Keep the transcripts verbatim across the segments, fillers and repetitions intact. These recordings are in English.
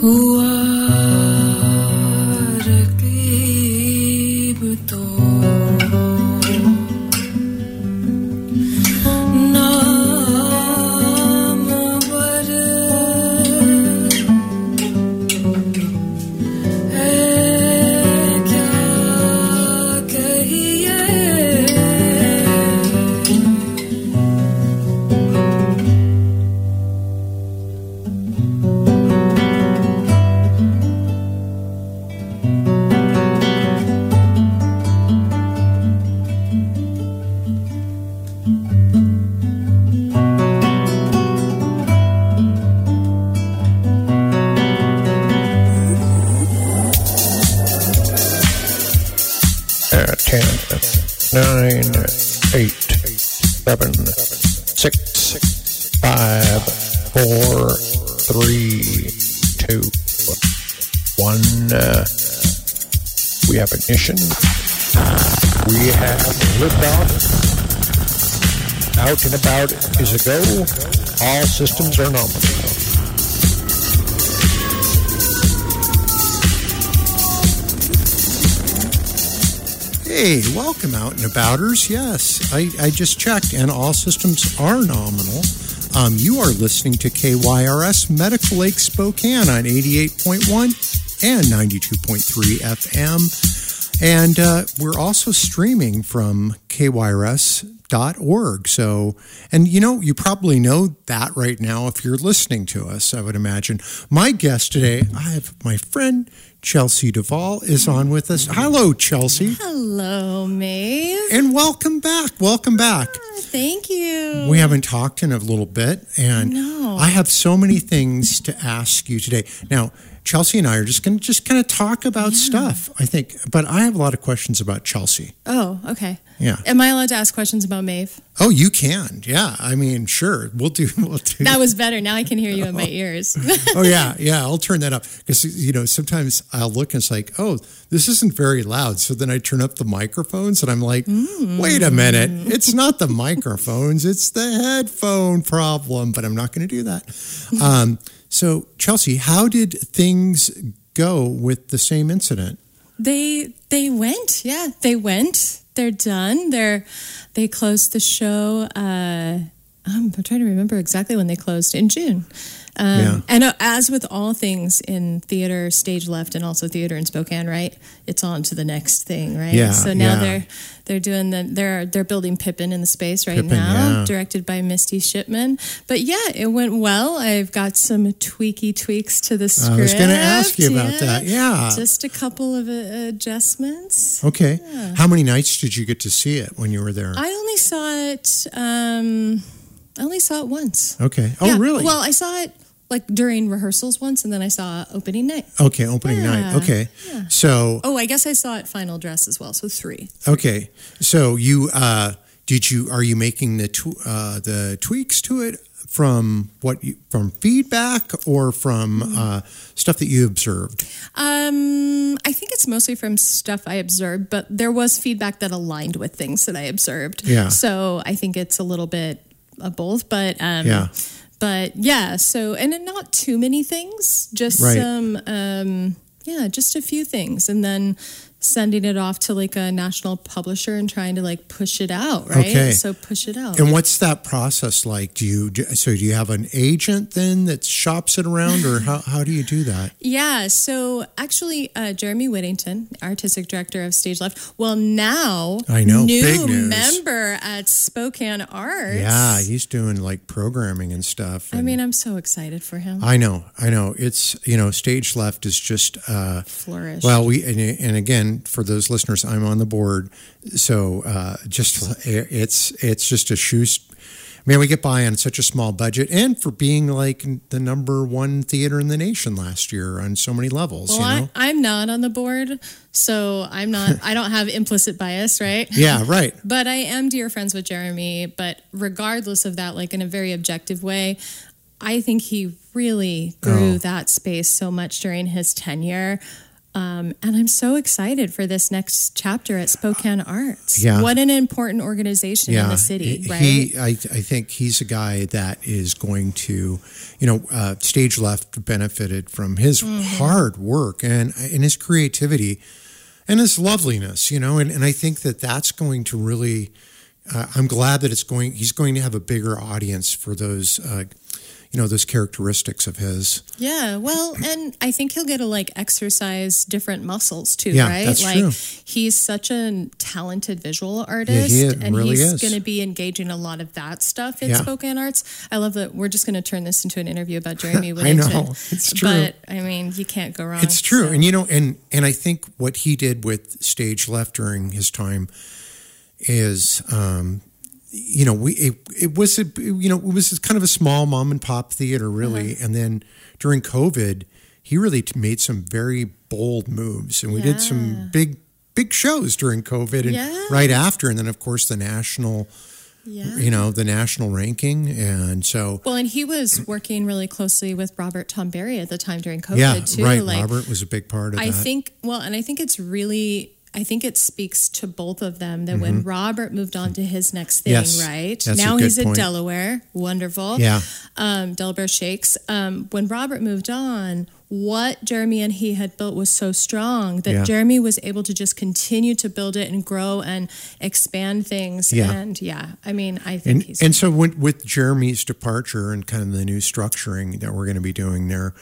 Ignition. We have liftoff. Out and about is a go. All systems are nominal. Hey, welcome out and abouters. Yes, I, I just checked and all systems are nominal. Um, you are listening to K Y R S Medical Lake Spokane on eighty-eight point one and ninety-two point three F M. And uh, we're also streaming from K Y R S dot org. So, and you know, you probably know that right now if you're listening to us, I would imagine. My guest today, I have my friend Chelsea Duvall is on with us. Hello, Chelsea. Hello, Maeve. And welcome back. Welcome back. Ah, thank you. We haven't talked in a little bit, and no. I have so many things to ask you today. Now, Chelsea and I are just going to just kind of talk about yeah. stuff, I think. But I have a lot of questions about Chelsea. Oh, okay. Yeah. Am I allowed to ask questions about Maeve? Oh, you can. Yeah. I mean, sure. We'll do. We'll do. That was better. Now I can hear you in my ears. Oh, yeah. Yeah. I'll turn that up. Because, you know, sometimes I'll look and it's like, oh, this isn't very loud. So then I turn up the microphones and I'm like, mm. wait a minute. It's not the microphones. It's the headphone problem. But I'm not going to do that. Um So, Chelsea, how did things go with the same incident? They they went, yeah, they went. They're done. They're they closed the show. Uh, I'm trying to remember exactly when they closed in June. Um, yeah. And uh, as with all things in theater, stage left, and also theater in Spokane, right? It's on to the next thing, right? Yeah. So now yeah. they're they're doing the they're they're building Pippin in the space right Pippin, now, yeah. directed by Misty Shipman. But yeah, it went well. I've got some tweaky tweaks to the script. I was going to ask you about yeah. that. Yeah, just a couple of uh, adjustments. Okay. Yeah. How many nights did you get to see it when you were there? I only saw it. Um, I only saw it once. Okay. Oh, yeah. really? Well, I saw it like during rehearsals once, and then I saw opening night. Okay, opening yeah. night. Okay. Yeah. So. Oh, I guess I saw it final dress as well. So three. Okay. So you uh, did you are you making the tw- uh, the tweaks to it from what you, from feedback or from mm-hmm. uh, stuff that you observed? Um, I think it's mostly from stuff I observed, but there was feedback that aligned with things that I observed. Yeah. So I think it's a little bit of both, but um, yeah. But yeah, so, and not too many things, just right. some, um, yeah, just a few things. And then sending it off to like a national publisher and trying to like push it out, right? Okay. So push it out. And what's that process like? Do you, do, so do you have an agent then that shops it around, or how, how do you do that? Yeah, so actually uh, Jeremy Whittington, artistic director of Stage Left, well now, I know, new big news. member at Spokane Arts. Yeah, he's doing like programming and stuff. And I mean, I'm so excited for him. I know, I know. It's, you know, Stage Left is just... Uh, Flourish. Well, we, and, and again, for those listeners, I'm on the board, so uh, just it's it's just a shoe. I mean, we get by on such a small budget, and for being like the number one theater in the nation last year on so many levels. Well, you know? I, I'm not on the board, so I'm not. I don't have implicit bias, right? Yeah, right. But I am dear friends with Jeremy. But regardless of that, like in a very objective way, I think he really grew oh. that space so much during his tenure. Um, and I'm so excited for this next chapter at Spokane Arts. Yeah. What an important organization yeah. in the city, right? He, I, I think he's a guy that is going to, you know, uh, Stage Left benefited from his mm-hmm. hard work and, and his creativity and his loveliness, you know, and, and I think that that's going to really, uh, I'm glad that it's going, he's going to have a bigger audience for those, uh, you know, those characteristics of his. Yeah, well, and I think he'll get to like exercise different muscles too, yeah, right? That's like true. He's such a talented visual artist, yeah, he and really he's is. going to be engaging a lot of that stuff at yeah. Spokane Arts. I love that we're just going to turn this into an interview about Jeremy Whittington. I know, it's true. But I mean, you can't go wrong. It's true, so. and you know, and and I think what he did with Stage Left during his time is. Um, You know, we it, it was a you know it was kind of a small mom and pop theater, really. Uh-huh. And then during COVID, he really made some very bold moves, and we yeah. did some big big shows during COVID, and yeah. right after, and then of course the national, yeah. you know, the national ranking, and so well, and he was working really closely with Robert Tom Berry at the time during COVID yeah, too. right. Like, Robert was a big part of I that. I think well, and I think it's really. I think it speaks to both of them that mm-hmm. when Robert moved on to his next thing, yes, right? That's now a good he's at point. Delaware. Wonderful. Yeah. Um, Delaware Shakes. Um, when Robert moved on, what Jeremy and he had built was so strong that yeah. Jeremy was able to just continue to build it and grow and expand things. Yeah. And yeah, I mean, I think and, he's... And so when, with Jeremy's departure and kind of the new structuring that we're going to be doing there,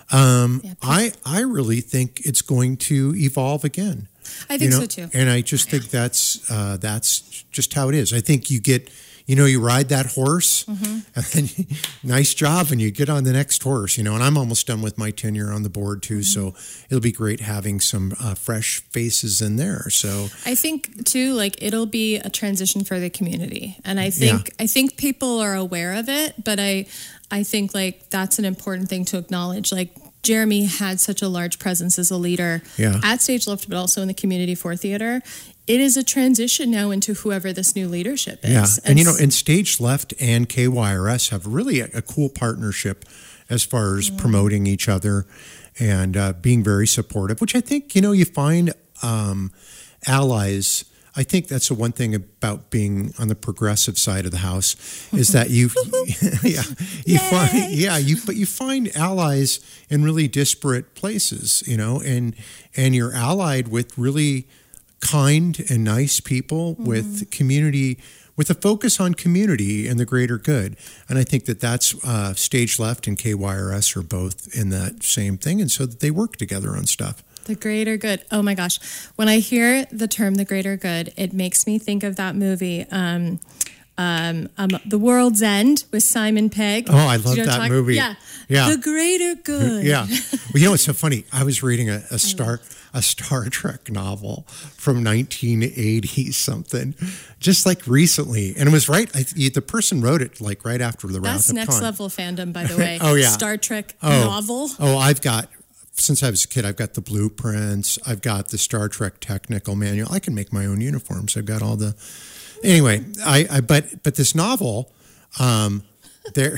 um, yeah, I, I really think it's going to evolve again. I think you know? so too. And I just think that's uh, that's just how it is. I think you get, you know, you ride that horse, mm-hmm. and then you, nice job, and you get on the next horse, you know. And I'm almost done with my tenure on the board too, mm-hmm. so it'll be great having some uh, fresh faces in there. So I think too, like it'll be a transition for the community, and I think yeah. I think people are aware of it, but I I think like that's an important thing to acknowledge, like. Jeremy had such a large presence as a leader yeah. at Stage Left, but also in the community for theater. It is a transition now into whoever this new leadership is. Yeah, and, and you know, and Stage Left and K Y R S have really a, a cool partnership as far as mm-hmm. promoting each other and uh, being very supportive, which I think, you know, you find um, allies. I think that's the one thing about being on the progressive side of the house is that you, yeah, you find, yeah, you, but you find allies in really disparate places, you know, and, and you're allied with really kind and nice people mm-hmm. with community, with a focus on community and the greater good. And I think that that's uh, Stage Left and K Y R S are both in that same thing. And so that they work together on stuff. The greater good. Oh my gosh. When I hear the term the greater good, it makes me think of that movie, um, um, um, The World's End with Simon Pegg. Oh, I love you know that talk? movie. Yeah. yeah. The greater good. Yeah. Well, you know, it's so funny. I was reading a, a Star a Star Trek novel from nineteen eighty something, just like recently. And it was right. I, the person wrote it like right after the Wrath That's of next Khan. level fandom, by the way. oh, yeah. Star Trek oh. novel. Oh, I've got... Since I was a kid, I've got the blueprints. I've got the Star Trek technical manual. I can make my own uniforms. I've got all the. Anyway, I, I but but this novel, um, they're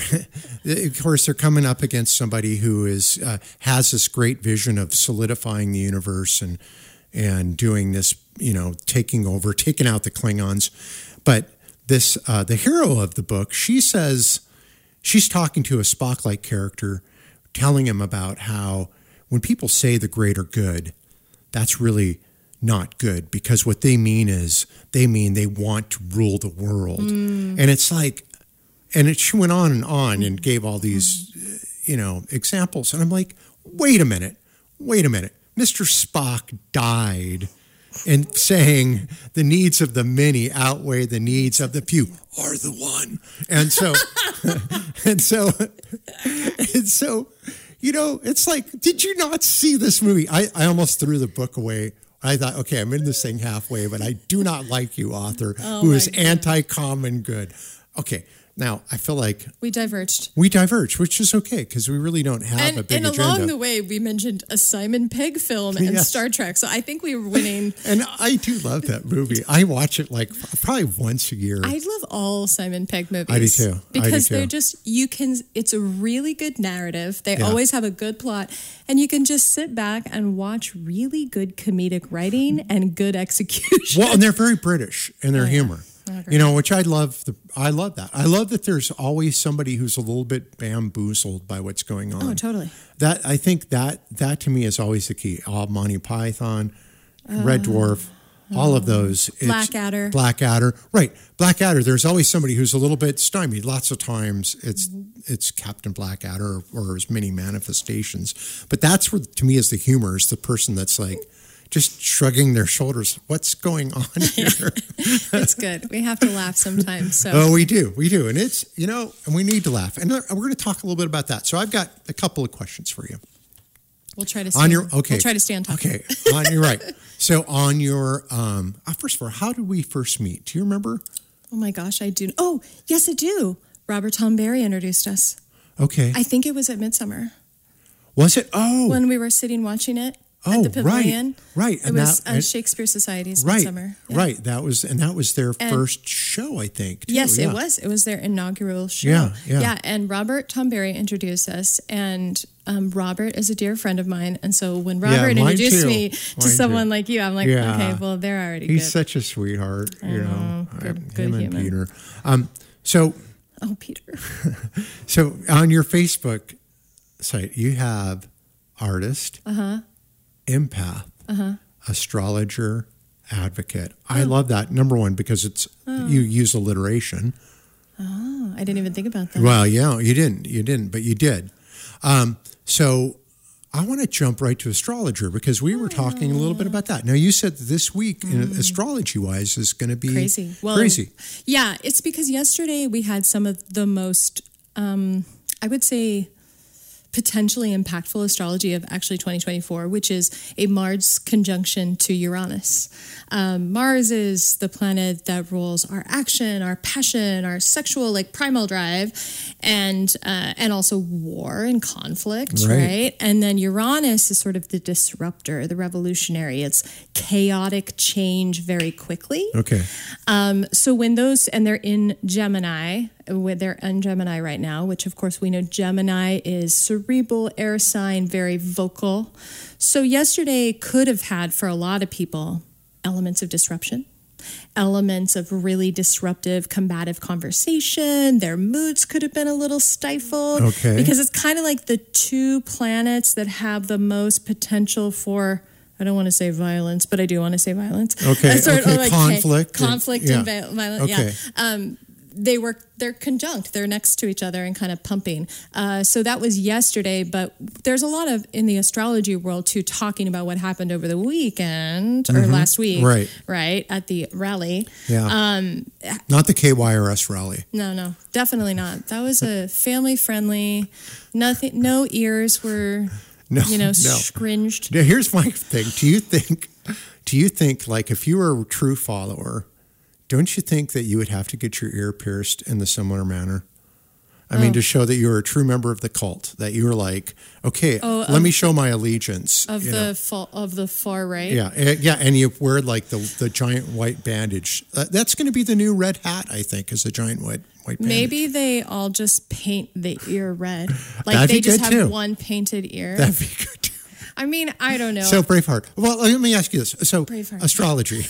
of course they're coming up against somebody who is uh, has this great vision of solidifying the universe and and doing this, you know, taking over, taking out the Klingons. But this uh, the hero of the book, she says she's talking to a Spock-like character, telling him about how. When people say the greater good, that's really not good because what they mean is they mean they want to rule the world. Mm. And it's like, and it, she went on and on and gave all these, mm. you know, examples. And I'm like, wait a minute, wait a minute. Mister Spock died and saying the needs of the many outweigh the needs of the few are the one. And so, and so, and so, you know, it's like, did you not see this movie? I, I almost threw the book away. I thought, okay, I'm in this thing halfway, but I do not like you, author, oh who is God. anti-common good. Okay, Now, I feel like we diverged. We diverged, which is okay because we really don't have and, a big and agenda. And along the way, we mentioned a Simon Pegg film and yes. Star Trek. So I think we were winning. And I do love that movie. I watch it like probably once a year. I love all Simon Pegg movies. I do too. Because I do too. they're just, you can, it's a really good narrative. They yeah. always have a good plot. And you can just sit back and watch really good comedic writing and good execution. Well, and they're very British in their oh, humor. Yeah. You know, which I love. The I love that. I love that there's always somebody who's a little bit bamboozled by what's going on. Oh, totally. That I think that that to me is always the key. All Monty Python, uh, Red Dwarf, uh, all of those. Blackadder. Blackadder, right? Blackadder. There's always somebody who's a little bit stymied. Lots of times it's mm-hmm. it's Captain Blackadder or, or his many manifestations. But that's where to me is the humor. Is the person that's like. Just shrugging their shoulders. What's going on here? It's good. We have to laugh sometimes. So. Oh, we do. We do. And it's, you know, and we need to laugh. And we're going to talk a little bit about that. So I've got a couple of questions for you. We'll try to stay on your, okay. We'll try to stay on top. Okay. on, you're right. So on your, um, first of all, how did we first meet? Do you remember? Oh my gosh, I do. Oh, yes, I do. Robert Tom Barry introduced us. Okay. I think it was at Midsummer. Was it? Oh. When we were sitting watching it. Oh, at the Pavilion. right, right. It and was that, uh, Shakespeare Society's right, Midsummer. Yeah. Right, that was, and that was their and first show, I think. Too. Yes, yeah. it was. It was their inaugural show. Yeah, yeah. Yeah, and Robert Tom Barry introduced us, and um, Robert is a dear friend of mine, and so when Robert yeah, introduced too. me mine to someone too. like you, I'm like, yeah. okay, well, they're already He's good. such a sweetheart, I you know. know. Good, him good and human. Peter. Um, so, oh, Peter. So on your Facebook site, you have artist, uh-huh. empath, uh-huh. astrologer, advocate. Oh. I love that. Number one, because it's oh. you use alliteration. Oh, I didn't even think about that. Well, yeah, you didn't. You didn't, but you did. Um, so I want to jump right to astrologer because we were talking a little bit about that. Now, you said this week, mm. astrology-wise, is going to be crazy. Well, crazy. Yeah, it's because yesterday we had some of the most, um, I would say, potentially impactful astrology of actually twenty twenty-four, which is a Mars conjunction to Uranus. Um, Mars is the planet that rules our action, our passion, our sexual, like primal drive, and uh, and also war and conflict, right. right? And then Uranus is sort of the disruptor, the revolutionary. It's chaotic change very quickly. Okay. Um, so when those, and they're in Gemini, they're in Gemini right now, which of course we know Gemini is cerebral, air sign, very vocal. So yesterday could have had for a lot of people elements of disruption, elements of really disruptive, combative conversation. Their moods could have been a little stifled. Okay. Because it's kind of like the two planets that have the most potential for, I don't want to say violence, but I do want to say violence. Okay. Sort okay. of like conflict. Conflict and, and, yeah. and violence. Okay. Yeah. Um, they were, they're conjunct. They're next to each other and kind of pumping. Uh, so that was yesterday, but there's a lot of, in the astrology world too, talking about what happened over the weekend or mm-hmm. last week. Right. Right. At the rally. Yeah. Um, not the K Y R S rally. No, no, definitely not. That was a family friendly, nothing, no ears were, no, you know, no. scringed. Now, here's my thing. Do you think, do you think like if you were a true follower, don't you think that you would have to get your ear pierced in the similar manner? I oh. mean, to show that you're a true member of the cult, that you were like, okay, oh, let me show my allegiance. Of you the know. fa- of the far right? Yeah, yeah, and you wear like the, the giant white bandage. Uh, that's going to be the new red hat, I think, is a giant white white bandage. Maybe they all just paint the ear red. Like That'd they be just good have too. one painted ear. That'd be good too. I mean, I don't know. So Braveheart. Well, let me ask you this. So Braveheart. Astrology.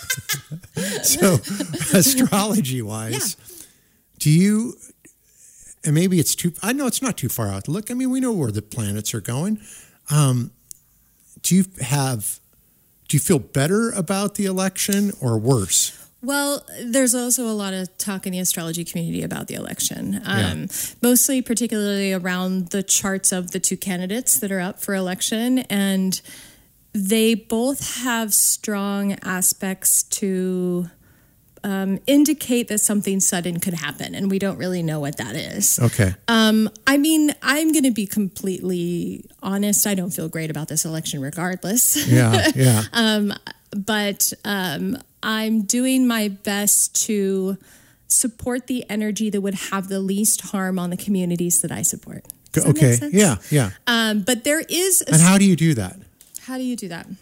So astrology-wise, yeah. do you, and maybe it's too, I know it's not too far out to look. I mean, we know where the planets are going. Um, do you have, do you feel better about the election or worse? Well, there's also a lot of talk in the astrology community about the election, um, yeah. mostly particularly around the charts of the two candidates that are up for election. And they both have strong aspects to um, indicate that something sudden could happen. And we don't really know what that is. Okay. Um, I mean, I'm going to be completely honest. I don't feel great about this election regardless. Yeah, yeah. um, but... Um, I'm doing my best to support the energy that would have the least harm on the communities that I support. Does that okay. make sense? Yeah. Yeah. Um, but there is. A, and how do you do that? How do you do that?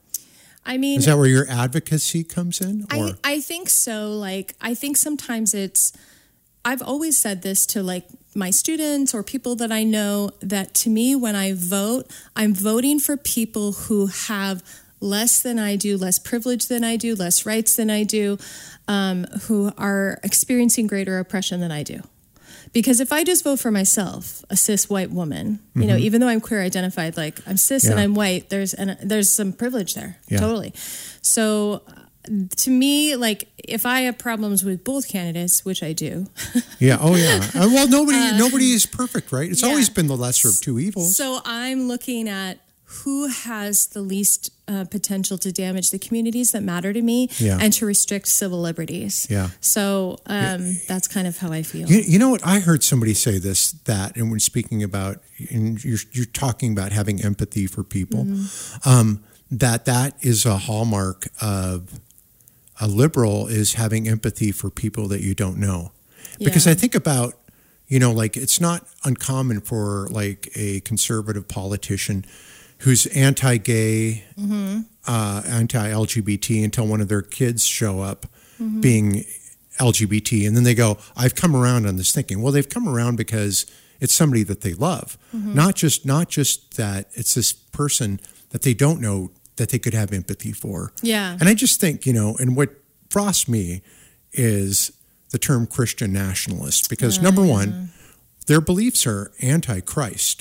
I mean, is that where your advocacy comes in? Or? I, I think so. Like, I think sometimes it's, I've always said this to like my students or people that I know, that to me, when I vote, I'm voting for people who have less than I do, less privilege than I do, less rights than I do, um, who are experiencing greater oppression than I do. Because if I just vote for myself, a cis white woman, you mm-hmm. know, even though I'm queer identified, like I'm cis yeah. and I'm white, there's an, there's some privilege there, yeah. totally. So uh, to me, like if I have problems with both candidates, which I do. yeah. Oh yeah. Uh, well, nobody uh, nobody is perfect, right? It's yeah. always been the lesser of two evils. So I'm looking at who has the least uh, potential to damage the communities that matter to me yeah. and to restrict civil liberties. Yeah. So um, yeah. that's kind of how I feel. You, you know what? I heard somebody say this, that, and when speaking about, and you're, you're talking about having empathy for people, mm-hmm. um, that that is a hallmark of a liberal, is having empathy for people that you don't know. Because yeah. I think about, you know, like it's not uncommon for like a conservative politician who's anti-gay, mm-hmm. uh, anti-L G B T until one of their kids show up mm-hmm. being L G B T. And then they go, I've come around on this thinking. Well, they've come around because it's somebody that they love. Mm-hmm. Not just not just that it's this person that they don't know that they could have empathy for. Yeah. And I just think, you know, and what frosts me is the term Christian nationalist. Because uh, number yeah. one, their beliefs are anti-Christ.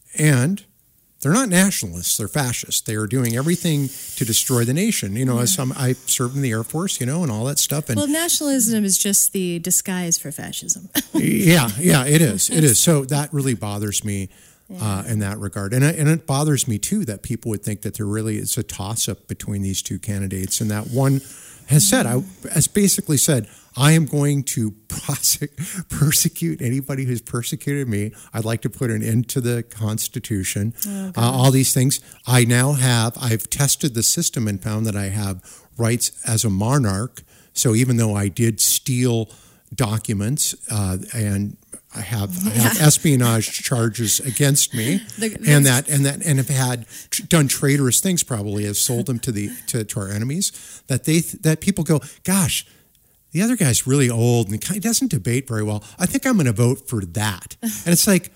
And they're not nationalists, they're fascists. They are doing everything to destroy the nation. You know, yeah. as some, I served in the Air Force, you know, and all that stuff. And well, nationalism is just the disguise for fascism. yeah, yeah, it is. It is. So that really bothers me yeah. uh, in that regard. And, I, and it bothers me, too, that people would think that there really is a toss-up between these two candidates. And that one has said, I has basically said, I am going to prosec- persecute anybody who's persecuted me. I'd like to put an end to the Constitution, oh, uh, all these things. I now have, I've tested the system and found that I have rights as a monarch. So even though I did steal documents uh, and I have, I have yeah. espionage charges against me, the, and that and that and have had tr- done traitorous things, probably have sold them to the to, to our enemies. That they that people go, gosh, the other guy's really old and he doesn't debate very well. I think I'm going to vote for that. And it's like,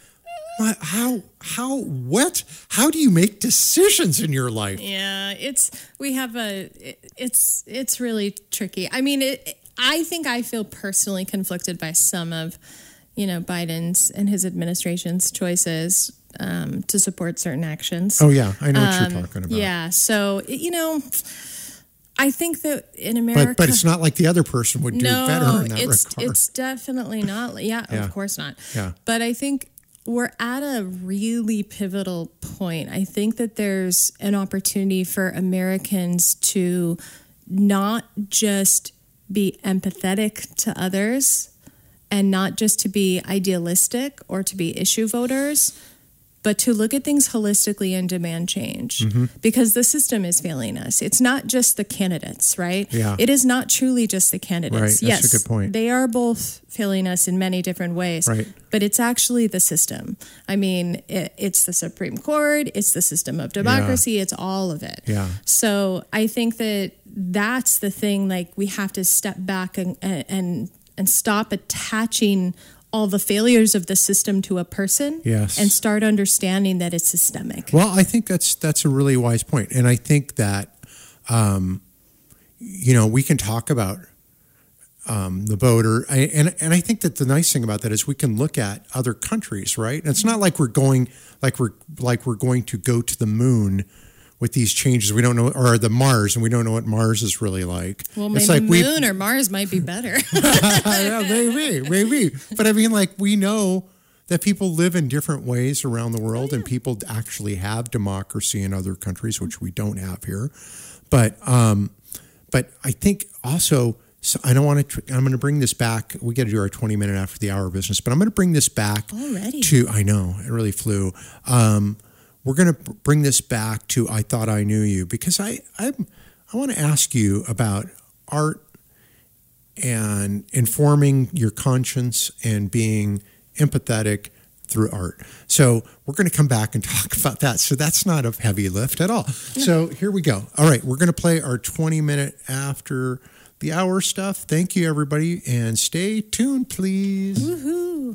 how how what? How do you make decisions in your life? Yeah, it's we have a it's it's really tricky. I mean, it, I think I feel personally conflicted by some of, you know, Biden's and his administration's choices um, to support certain actions. Oh, yeah. I know what um, you're talking about. Yeah. So, you know, I think that in America... But, but it's not like the other person would do no, better in that it's, regard. it's definitely not. Yeah, yeah, of course not. Yeah. But I think we're at a really pivotal point. I think that there's an opportunity for Americans to not just be empathetic to others and not just to be idealistic or to be issue voters, but to look at things holistically and demand change. Mm-hmm. Because the system is failing us. It's not just the candidates, right? Yeah. It is not truly just the candidates. Right. That's yes, a good point. They are both failing us in many different ways. Right. But it's actually the system. I mean, it, it's the Supreme Court, it's the system of democracy, yeah. it's all of it. Yeah. So I think that that's the thing, like we have to step back and and and stop attaching all the failures of the system to a person, yes. and start understanding that it's systemic. Well, I think that's that's a really wise point. And I think that, um, you know, we can talk about um, the voter. I, and, and I think that the nice thing about that is we can look at other countries, right? And it's not like we're going, like we're, like we're going to go to the moon with these changes. We don't know, or the Mars, and we don't know what Mars is really like. Well, maybe it's like moon or Mars might be better. Yeah, maybe, maybe. But I mean, like, we know that people live in different ways around the world, oh, yeah. and people actually have democracy in other countries, which we don't have here. But, um, but I think also, so I don't want to, I'm going to bring this back. We got to do our twenty minute after the hour business, but I'm going to bring this back already to, I know, it really flew. Um, We're going to bring this back to I Thought I Knew You, because I I, I want to ask you about art and informing your conscience and being empathetic through art. So we're going to come back and talk about that. So that's not a heavy lift at all. No. So here we go. All right, we're going to play our twenty minute after the hour stuff. Thank you, everybody, and stay tuned, please. Woohoo.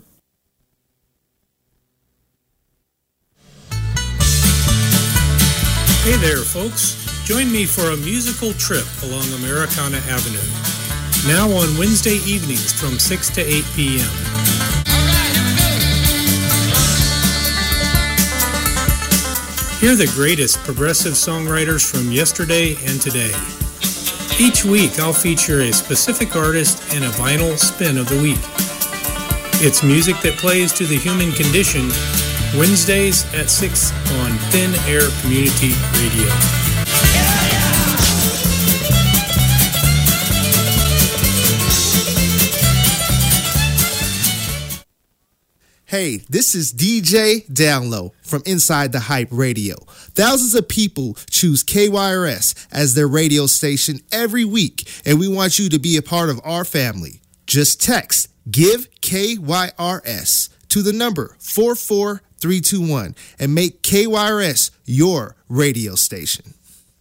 Hey there, folks. Join me for a musical trip along Americana Avenue. Now on Wednesday evenings from six to eight p.m. Hear the greatest progressive songwriters from yesterday and today. Each week I'll feature a specific artist and a vinyl spin of the week. It's music that plays to the human condition. Wednesdays at six on Thin Air Community Radio. Hey, this is D J Download from Inside the Hype Radio. Thousands of people choose K Y R S as their radio station every week, and we want you to be a part of our family. Just text GIVE K Y R S to the number four four three two one and make K Y R S your radio station.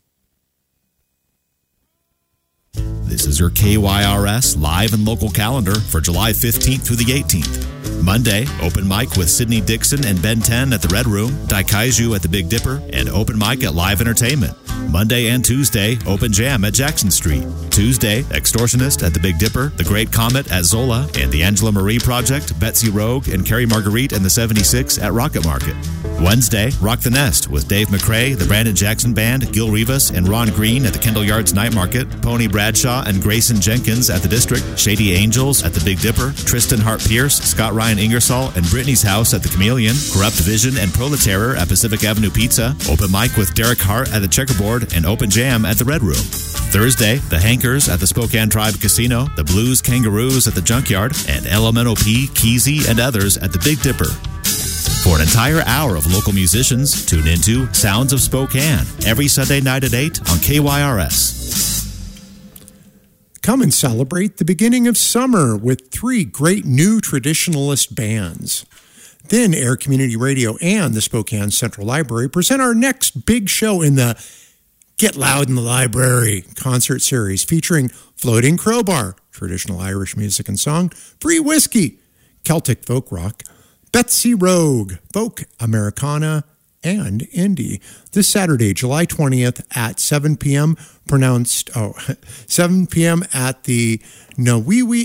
This is your K Y R S live and local calendar for July fifteenth through the eighteenth. Monday, open mic with Sidney Dixon and Ben ten at the Red Room, Daikaiju at the Big Dipper, and open mic at Live Entertainment. Monday and Tuesday, open jam at Jackson Street. Tuesday, Extortionist at the Big Dipper, The Great Comet at Zola, and the Angela Marie Project, Betsy Rogue, and Carrie Marguerite and the seventy-six at Rocket Market. Wednesday, Rock the Nest with Dave McRae, the Brandon Jackson Band, Gil Rivas, and Ron Green at the Kendall Yards Night Market, Pony Bradshaw and Grayson Jenkins at the District, Shady Angels at the Big Dipper, Tristan Hart Pierce, Scott Ryan Ingersoll, and Brittany's House at the Chameleon, Corrupt Vision and Proletariat at Pacific Avenue Pizza, open mic with Derek Hart at the Checkerboard, and open jam at the Red Room. Thursday, the Hankers at the Spokane Tribe Casino, the Blues Kangaroos at the Junkyard, and Elemental P, Keezy, and others at the Big Dipper. For an entire hour of local musicians, tune into Sounds of Spokane every Sunday night at eight on K Y R S. Come and celebrate the beginning of summer with three great new traditionalist bands. Then Air Community Radio and the Spokane Central Library present our next big show in the Get Loud in the Library concert series featuring Floating Crowbar, traditional Irish music and song, Free Whiskey, Celtic folk rock, Betsy Rogue, folk, Americana, and indie. This Saturday, July twentieth at seven p.m., pronounced, oh, seven p.m. at the Nawiwi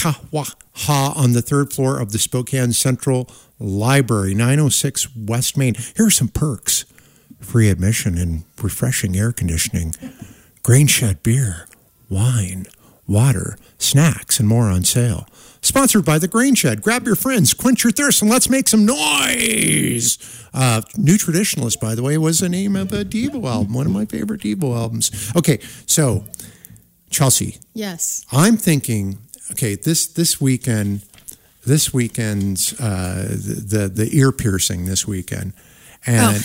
Etkawaha on the third floor of the Spokane Central Library, nine oh six West Main. Here are some perks. Free admission and refreshing air conditioning, Grain Shed beer, wine, water, snacks, and more on sale. Sponsored by the Grain Shed. Grab your friends, quench your thirst, and let's make some noise. Uh, New Traditionalist, by the way, was the name of a Devo album, one of my favorite Devo albums. Okay, so, Chelsea. Yes. I'm thinking, okay, this this weekend, this weekend's, uh, the, the, the ear piercing this weekend. And,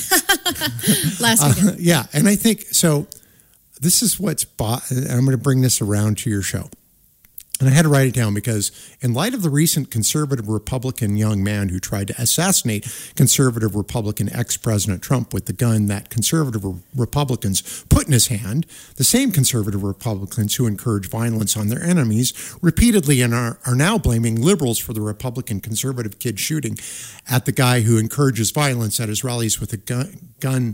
oh. Last weekend. Uh, yeah, and I think, so, this is what's bought, and I'm going to bring this around to your show. And I had to write it down because in light of the recent conservative Republican young man who tried to assassinate conservative Republican ex-President Trump with the gun that conservative Republicans put in his hand, the same conservative Republicans who encourage violence on their enemies repeatedly and are, are now blaming liberals for the Republican conservative kid shooting at the guy who encourages violence at his rallies with a gun, gun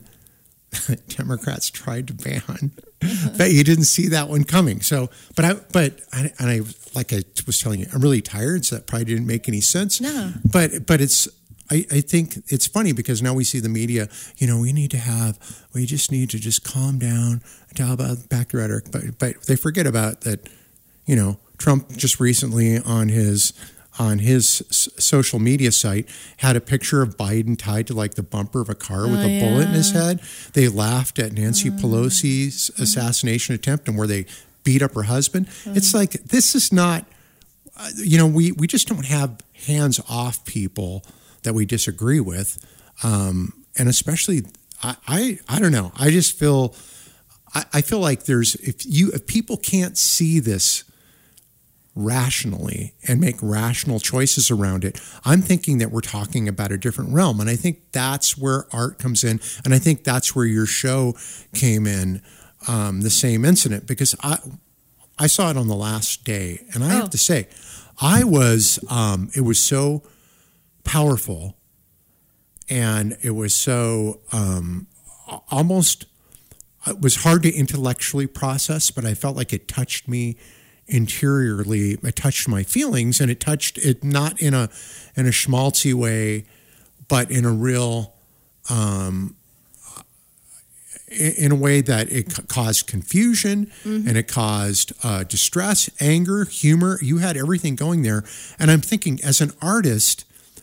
Democrats tried to ban. Uh-huh. But you didn't see that one coming. So, but I, but I, and I, like I was telling you, I'm really tired, so that probably didn't make any sense. No. But, but it's, I, I think it's funny because now we see the media, you know, we need to have, we just need to just calm down and tell about back to rhetoric. But, but they forget about that, you know, Trump just recently on his, on his social media site had a picture of Biden tied to like the bumper of a car with oh, a yeah. bullet in his head. They laughed at Nancy uh, Pelosi's uh, assassination attempt and where they beat up her husband. Uh, it's like, this is not, uh, you know, we, we just don't have hands off people that we disagree with. Um, and especially, I, I, I don't know. I just feel, I, I feel like there's, if you, if people can't see this rationally and make rational choices around it, I'm thinking that we're talking about a different realm. And I think that's where art comes in. And I think that's where your show came in, um, the same incident, because I I saw it on the last day. And I oh. have to say, I was, um, it was so powerful, and it was so um, almost, it was hard to intellectually process, but I felt like it touched me interiorly. It touched my feelings, and it touched it not in a in a schmaltzy way, but in a real, um, in a way that it caused confusion, mm-hmm. and it caused uh, distress, anger, humor. You had everything going there, and I'm thinking, as an artist,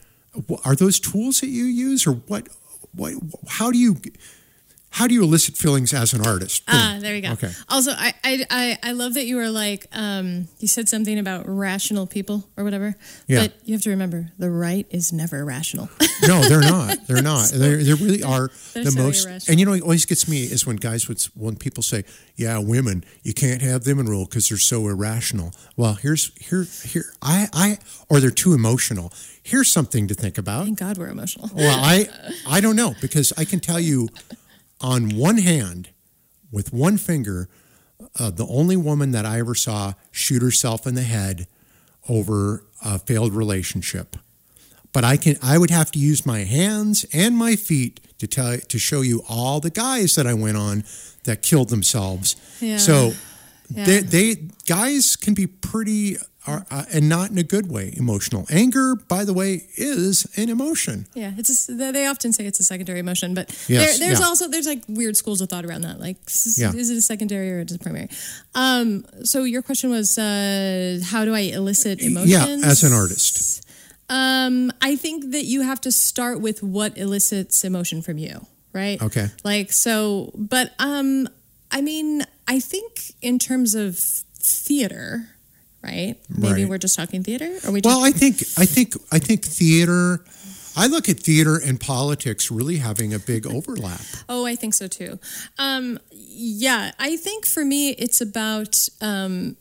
are those tools that you use, or what? What? How do you? How do you elicit feelings as an artist? Ah, there you go. Okay. Also, I, I, I love that you were like, um, you said something about rational people or whatever. Yeah. But you have to remember, the right is never rational. No, they're not. They're not. So, they they really are the so most. irrational. And you know, what always gets me is when guys would, when people say, "Yeah, women, you can't have them in rule because they're so irrational." Well, here's here here I I or they're too emotional. Here's something to think about. Thank God we're emotional. Well, I I don't know, because I can tell you, on one hand, with one finger, uh, the only woman that I ever saw shoot herself in the head over a failed relationship. But I can I would have to use my hands and my feet to tell to show you all the guys that I went on that killed themselves. Yeah. So Yeah. they, they guys can be pretty. Are, uh, and not in a good way, emotional. Anger, by the way, is an emotion. Yeah, it's a, they often say it's a secondary emotion, but yes, there, there's yeah. also there's like weird schools of thought around that. Like, is, yeah. is it a secondary or is it a primary? Um, so your question was, uh, how do I elicit emotions? Yeah, as an artist. Um, I think that you have to start with what elicits emotion from you, right? Okay. Like so, but um, I mean, I think in terms of theater. Right? Maybe right. we're just talking theater? Or we just- well, I think I think I think theater. I look at theater and politics really having a big overlap. Oh, I think so too. Um, yeah, I think for me it's about um,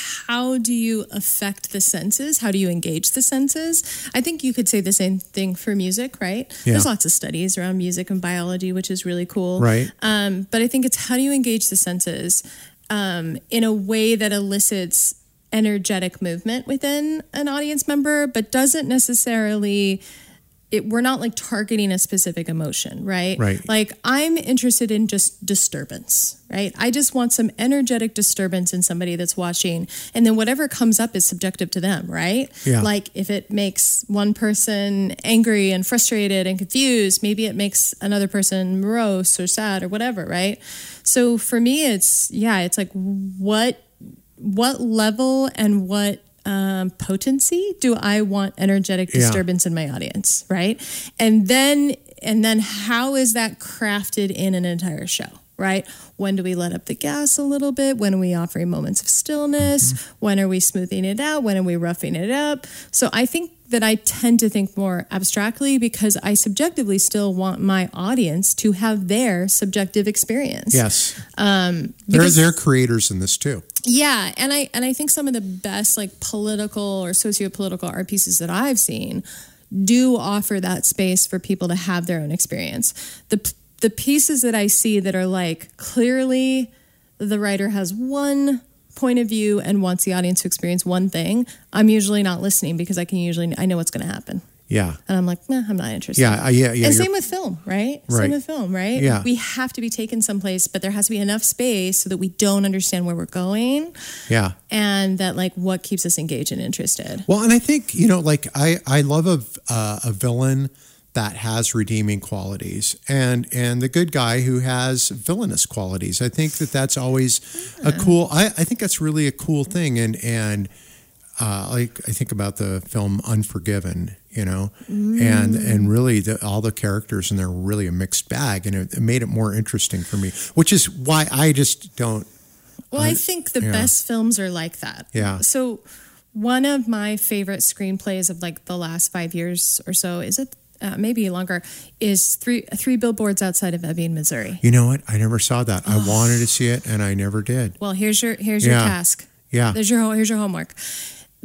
how do you affect the senses? How do you engage the senses? I think you could say the same thing for music, right? Yeah. There's lots of studies around music and biology, which is really cool. Right. Um, but I think it's how do you engage the senses um, in a way that elicits energetic movement within an audience member, but doesn't necessarily, it, we're not like targeting a specific emotion, right? Right. Like I'm interested in just disturbance, right? I just want some energetic disturbance in somebody that's watching. And then whatever comes up is subjective to them, right? Yeah. Like if it makes one person angry and frustrated and confused, maybe it makes another person morose or sad or whatever, right? So for me, it's, yeah, it's like what what level and what um, potency do I want energetic disturbance yeah. in my audience, right? And then and then how is that crafted in an entire show, right? When do we let up the gas a little bit? When are we offering moments of stillness? Mm-hmm. When are we smoothing it out? When are we roughing it up? So I think that I tend to think more abstractly because I subjectively still want my audience to have their subjective experience. Yes. Um, they're, they're creators in this too. Yeah. And I, and I think some of the best like political or socio-political art pieces that I've seen do offer that space for people to have their own experience. The, the pieces that I see that are like clearly the writer has one point of view and wants the audience to experience one thing, I'm usually not listening because I can usually, I know what's going to happen. Yeah. And I'm like, nah, I'm not interested. Yeah, uh, yeah, yeah. And same with film, right? Right. Same with film, right? Yeah. We have to be taken someplace, but there has to be enough space so that we don't understand where we're going. Yeah. And that like what keeps us engaged and interested. Well, and I think, you know, like I, I love a, uh, a villain that has redeeming qualities and and the good guy who has villainous qualities. I think that that's always yeah. a cool, I, I think that's really a cool thing. And, and uh, like I think about the film Unforgiven, you know, mm. and and really the, all the characters in there were really a mixed bag, and it, it made it more interesting for me, which is why I just don't. Well, I, I think the yeah. best films are like that. Yeah. So one of my favorite screenplays of like the last five years or so, is it Uh, maybe longer, is three three billboards outside of Ebbing, Missouri. You know what? I never saw that. I wanted to see it, and I never did. Well, here's your here's yeah. your task. Yeah, there's your here's your homework.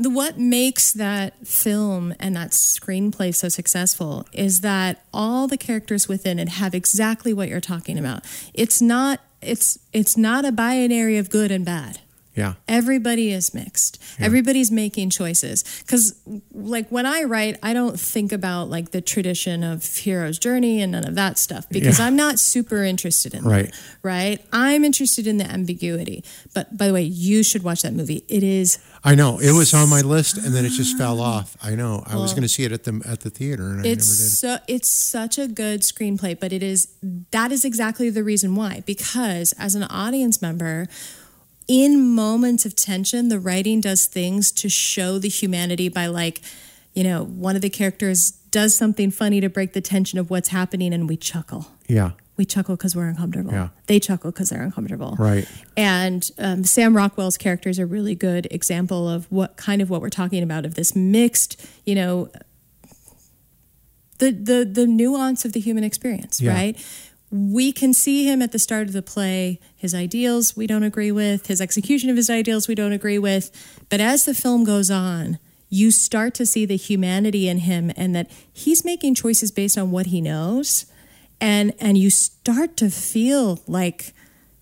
the what makes that film and that screenplay so successful is that all the characters within it have exactly what you're talking about. It's not it's it's not a binary of good and bad. Yeah. Everybody is mixed. Yeah. Everybody's making choices. Because, like, when I write, I don't think about, like, the tradition of hero's journey and none of that stuff because yeah. I'm not super interested in right. that. Right. I'm interested in the ambiguity. But, by the way, you should watch that movie. It is... I know. It was on my list, and then it just fell off. I know. I well, was going to see it at the at the theater, and I never did. So, it's such a good screenplay, but it is... That is exactly the reason why. Because, as an audience member... in moments of tension, the writing does things to show the humanity by, like, you know, one of the characters does something funny to break the tension of what's happening, and we chuckle. Yeah. We chuckle because we're uncomfortable. Yeah. They chuckle because they're uncomfortable. Right. And um, Sam Rockwell's character is a really good example of what kind of what we're talking about, of this mixed, you know, the the the nuance of the human experience, yeah. right? We can see him at the start of the play, his ideals we don't agree with, his execution of his ideals we don't agree with. But as the film goes on, you start to see the humanity in him and that he's making choices based on what he knows. And and you start to feel like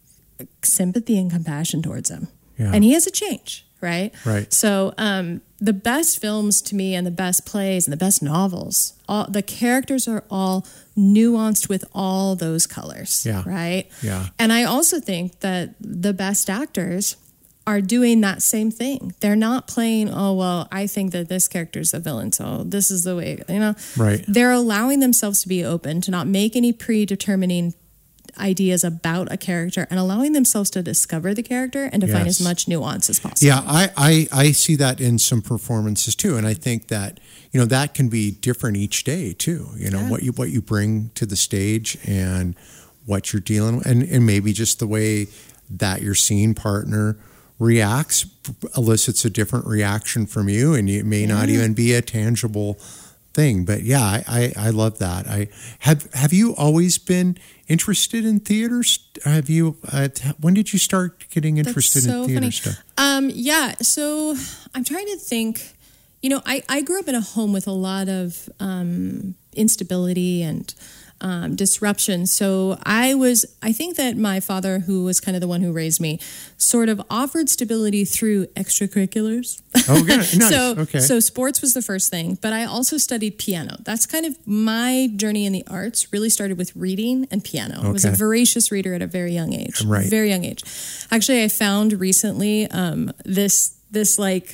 sympathy and compassion towards him. Yeah. And he has a change, right? Right. So um, the best films to me and the best plays and the best novels, all the characters are all nuanced with all those colors, yeah. right? Yeah. And I also think that the best actors are doing that same thing. They're not playing, oh, well, I think that this character's a villain, so this is the way, you know? Right. They're allowing themselves to be open, to not make any predetermining ideas about a character and allowing themselves to discover the character and to yes. find as much nuance as possible. Yeah, I, I, I see that in some performances too. And I think that, you know, that can be different each day too. You know, yeah. what you what you bring to the stage and what you're dealing with, and, and maybe just the way that your scene partner reacts elicits a different reaction from you, and it may yeah. not even be a tangible thing. But yeah, I, I, I love that. I have have you always been interested in theater? Have you? Uh, when did you start getting interested so in theater funny. stuff? Um, yeah, so I'm trying to think. You know, I, I grew up in a home with a lot of um, instability and um, disruption. So I was, I think that my father, who was kind of the one who raised me, sort of offered stability through extracurriculars. Oh, good. Nice. so, okay. so sports was the first thing, but I also studied piano. That's kind of my journey in the arts. Really started with reading and piano. Okay. I was a voracious reader at a very young age. Right. Very young age. Actually, I found recently um, this this like.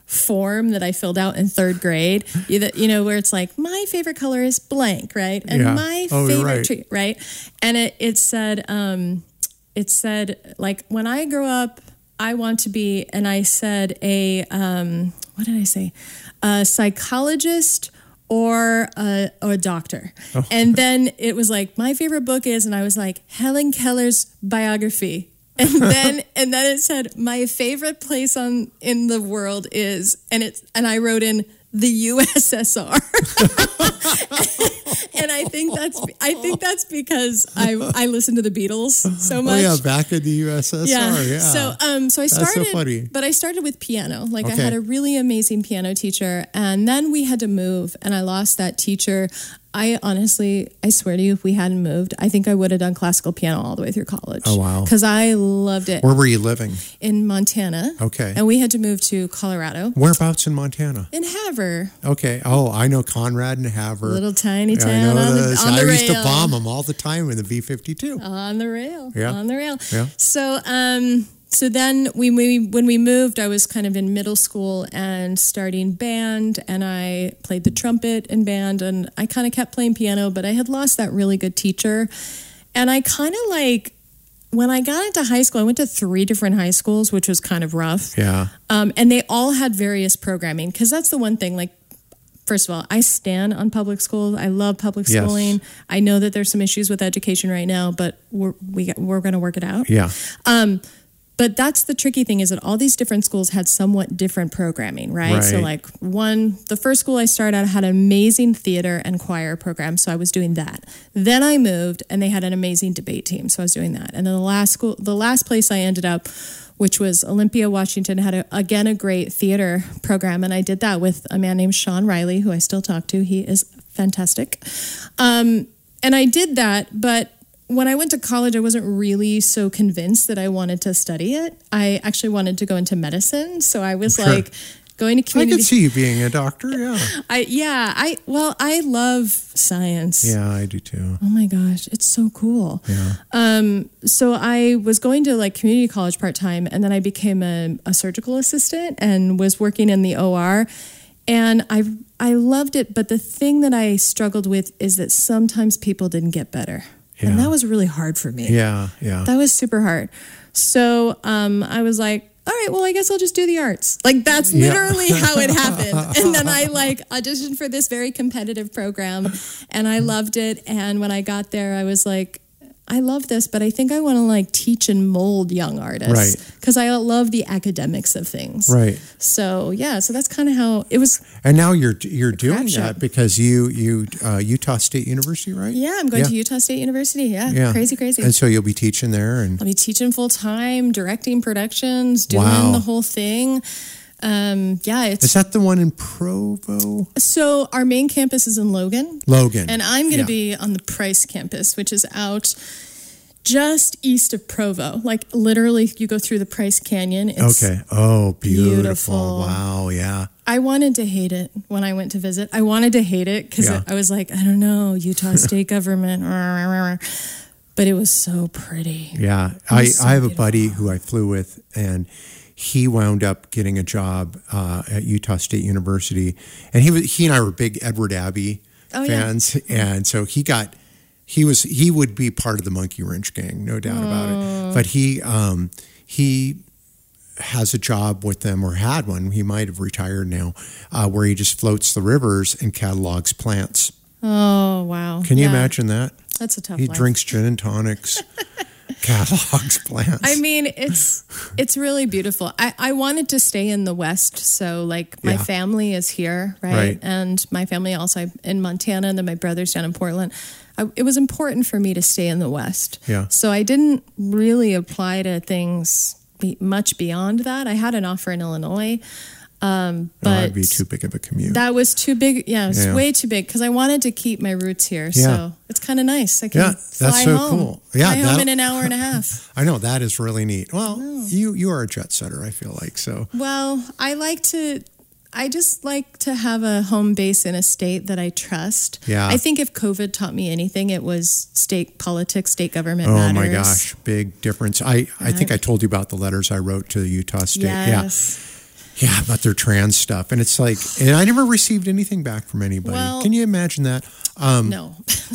form that I filled out in third grade, you know, where it's like, my favorite color is blank, right? And yeah. my oh, favorite right. tree, right? And it, it said, um, it said, like, when I grow up, I want to be, and I said a, um, what did I say? A psychologist or a, or a doctor. Oh. And then it was like, my favorite book is, and I was like, Helen Keller's biography. And then and then it said, my favorite place on in the world is, and it's and I wrote in the U S S R. And I think that's I think that's because I I listened to the Beatles so much. Oh yeah, back in the U S S R. Yeah. yeah. So um so I started that's so funny. But I started with piano. Like okay. I had a really amazing piano teacher, and then we had to move, and I lost that teacher. I honestly, I swear to you, if we hadn't moved, I think I would have done classical piano all the way through college. Oh, wow. Because I loved it. Where were you living? In Montana. Okay. And we had to move to Colorado. Whereabouts in Montana? In Havre. Okay. Oh, I know Conrad and Havre. Little tiny town I know on, the, those. on the I rail. used to bomb them all the time in the B fifty-two. On the rail. Yeah. On the rail. Yeah. So, um... So then we, we when we moved, I was kind of in middle school and starting band, and I played the trumpet in band, and I kind of kept playing piano, but I had lost that really good teacher. And I kind of like, when I got into high school, I went to three different high schools, which was kind of rough. Yeah. Um, and they all had various programming, because that's the one thing, like, first of all, I stand on public schools. I love public Yes. schooling. I know that there's some issues with education right now, but we're, we, we're going to work it out. Yeah. Um, But that's the tricky thing, is that all these different schools had somewhat different programming, right? Right. So like one, the first school I started at had an amazing theater and choir program, so I was doing that. Then I moved, and they had an amazing debate team, so I was doing that. And then the last school, the last place I ended up which was Olympia, Washington, had, a, again, a great theater program. And I did that with a man named Sean Riley, who I still talk to. He is fantastic. Um, and I did that, but when I went to college, I wasn't really so convinced that I wanted to study it. I actually wanted to go into medicine. So I was Sure. like going to community. I could see you being a doctor, yeah. I yeah, I well, I love science. Yeah, I do too. Oh my gosh, it's so cool. Yeah. Um, so I was going to like community college part time, and then I became a, a surgical assistant and was working in the O R. And I I loved it, but the thing that I struggled with is that sometimes people didn't get better. Yeah. And that was really hard for me. Yeah, yeah. That was super hard. So um, I was like, all right, well, I guess I'll just do the arts. Like, that's Yeah. literally how it happened. And then I, like, auditioned for this very competitive program, and I loved it. And when I got there, I was like, I love this, but I think I want to, like, teach and mold young artists. Right. Because I love the academics of things. Right. So, yeah, so that's kind of how it was. And now you're you're doing crap show. that because you you uh, Utah State University, right? Yeah, I'm going Yeah. to Utah State University. Yeah, Yeah. crazy, crazy. And so you'll be teaching there, and I'll be teaching full time, directing productions, doing Wow. the whole thing. Um, yeah, it's is that the one in Provo? so our main campus is in Logan, Logan. and I'm going to Yeah. be on the Price campus, which is out just east of Provo. Like literally, you go through the Price Canyon. It's, Okay. Oh, beautiful. beautiful. Wow. Yeah. I wanted to hate it when I went to visit. I wanted to hate it because Yeah. I was like, I don't know, Utah state government. But it was so pretty. Yeah. I, was so I have a beautiful. buddy who I flew with, and he wound up getting a job uh, at Utah State University. And he was, he and I were big Edward Abbey Oh, yeah. fans. And so he got, he was, he would be part of the Monkey Wrench gang, no doubt about it. But he, um, he has a job with them, or had one. He might have retired now, uh, where he just floats the rivers and catalogs plants. Oh, wow. Can you Yeah. imagine that? That's a tough He life. drinks gin and tonics, catalogs plants. I mean, it's it's really beautiful. I, I wanted to stay in the West, so like my Yeah. family is here, right? Right. And my family also in Montana, and then my brother's down in Portland. I, it was important for me to stay in the West. Yeah. So I didn't really apply to things be, much beyond that. I had an offer in Illinois, um, Oh, but that'd be too big of a commute. that was too big. Yeah, it was Yeah. way too big because I wanted to keep my roots here. Yeah. So it's kind of nice. I can Yeah, fly that's so home. cool. Yeah, fly home that'll- in an hour and a half. I know, that is really neat. Well, you you are a jet setter, I feel like. So Well, I like to, I just like to have a home base in a state that I trust. Yeah. I think if COVID taught me anything, it was state politics, state government oh matters. my gosh, big difference. I, I think I told you about the letters I wrote to the Utah State. Yes. Yeah. Yeah, about their trans stuff. And it's like, and I never received anything back from anybody. Well- Can you imagine that? Um, No.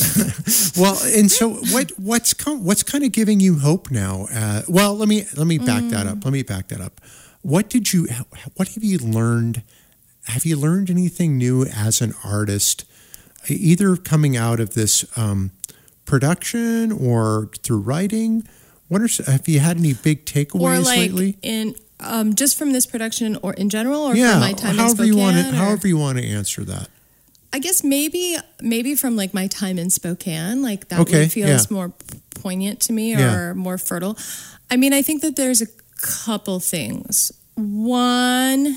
Well, and so what? What's com- what's kind of giving you hope now? Uh, well, let me let me back that up. Let me back that up. What did you? What have you learned? Have you learned anything new as an artist, either coming out of this um, production or through writing? What are have you had any big takeaways Or like lately? in, um, just from this production or in general or Yeah, from my time in however Spokane? you want to, or- however you want to answer that. I guess maybe maybe from like my time in Spokane, like that Okay, would feels yeah. more poignant to me or Yeah. more fertile. I mean, I think that there's a couple things. One,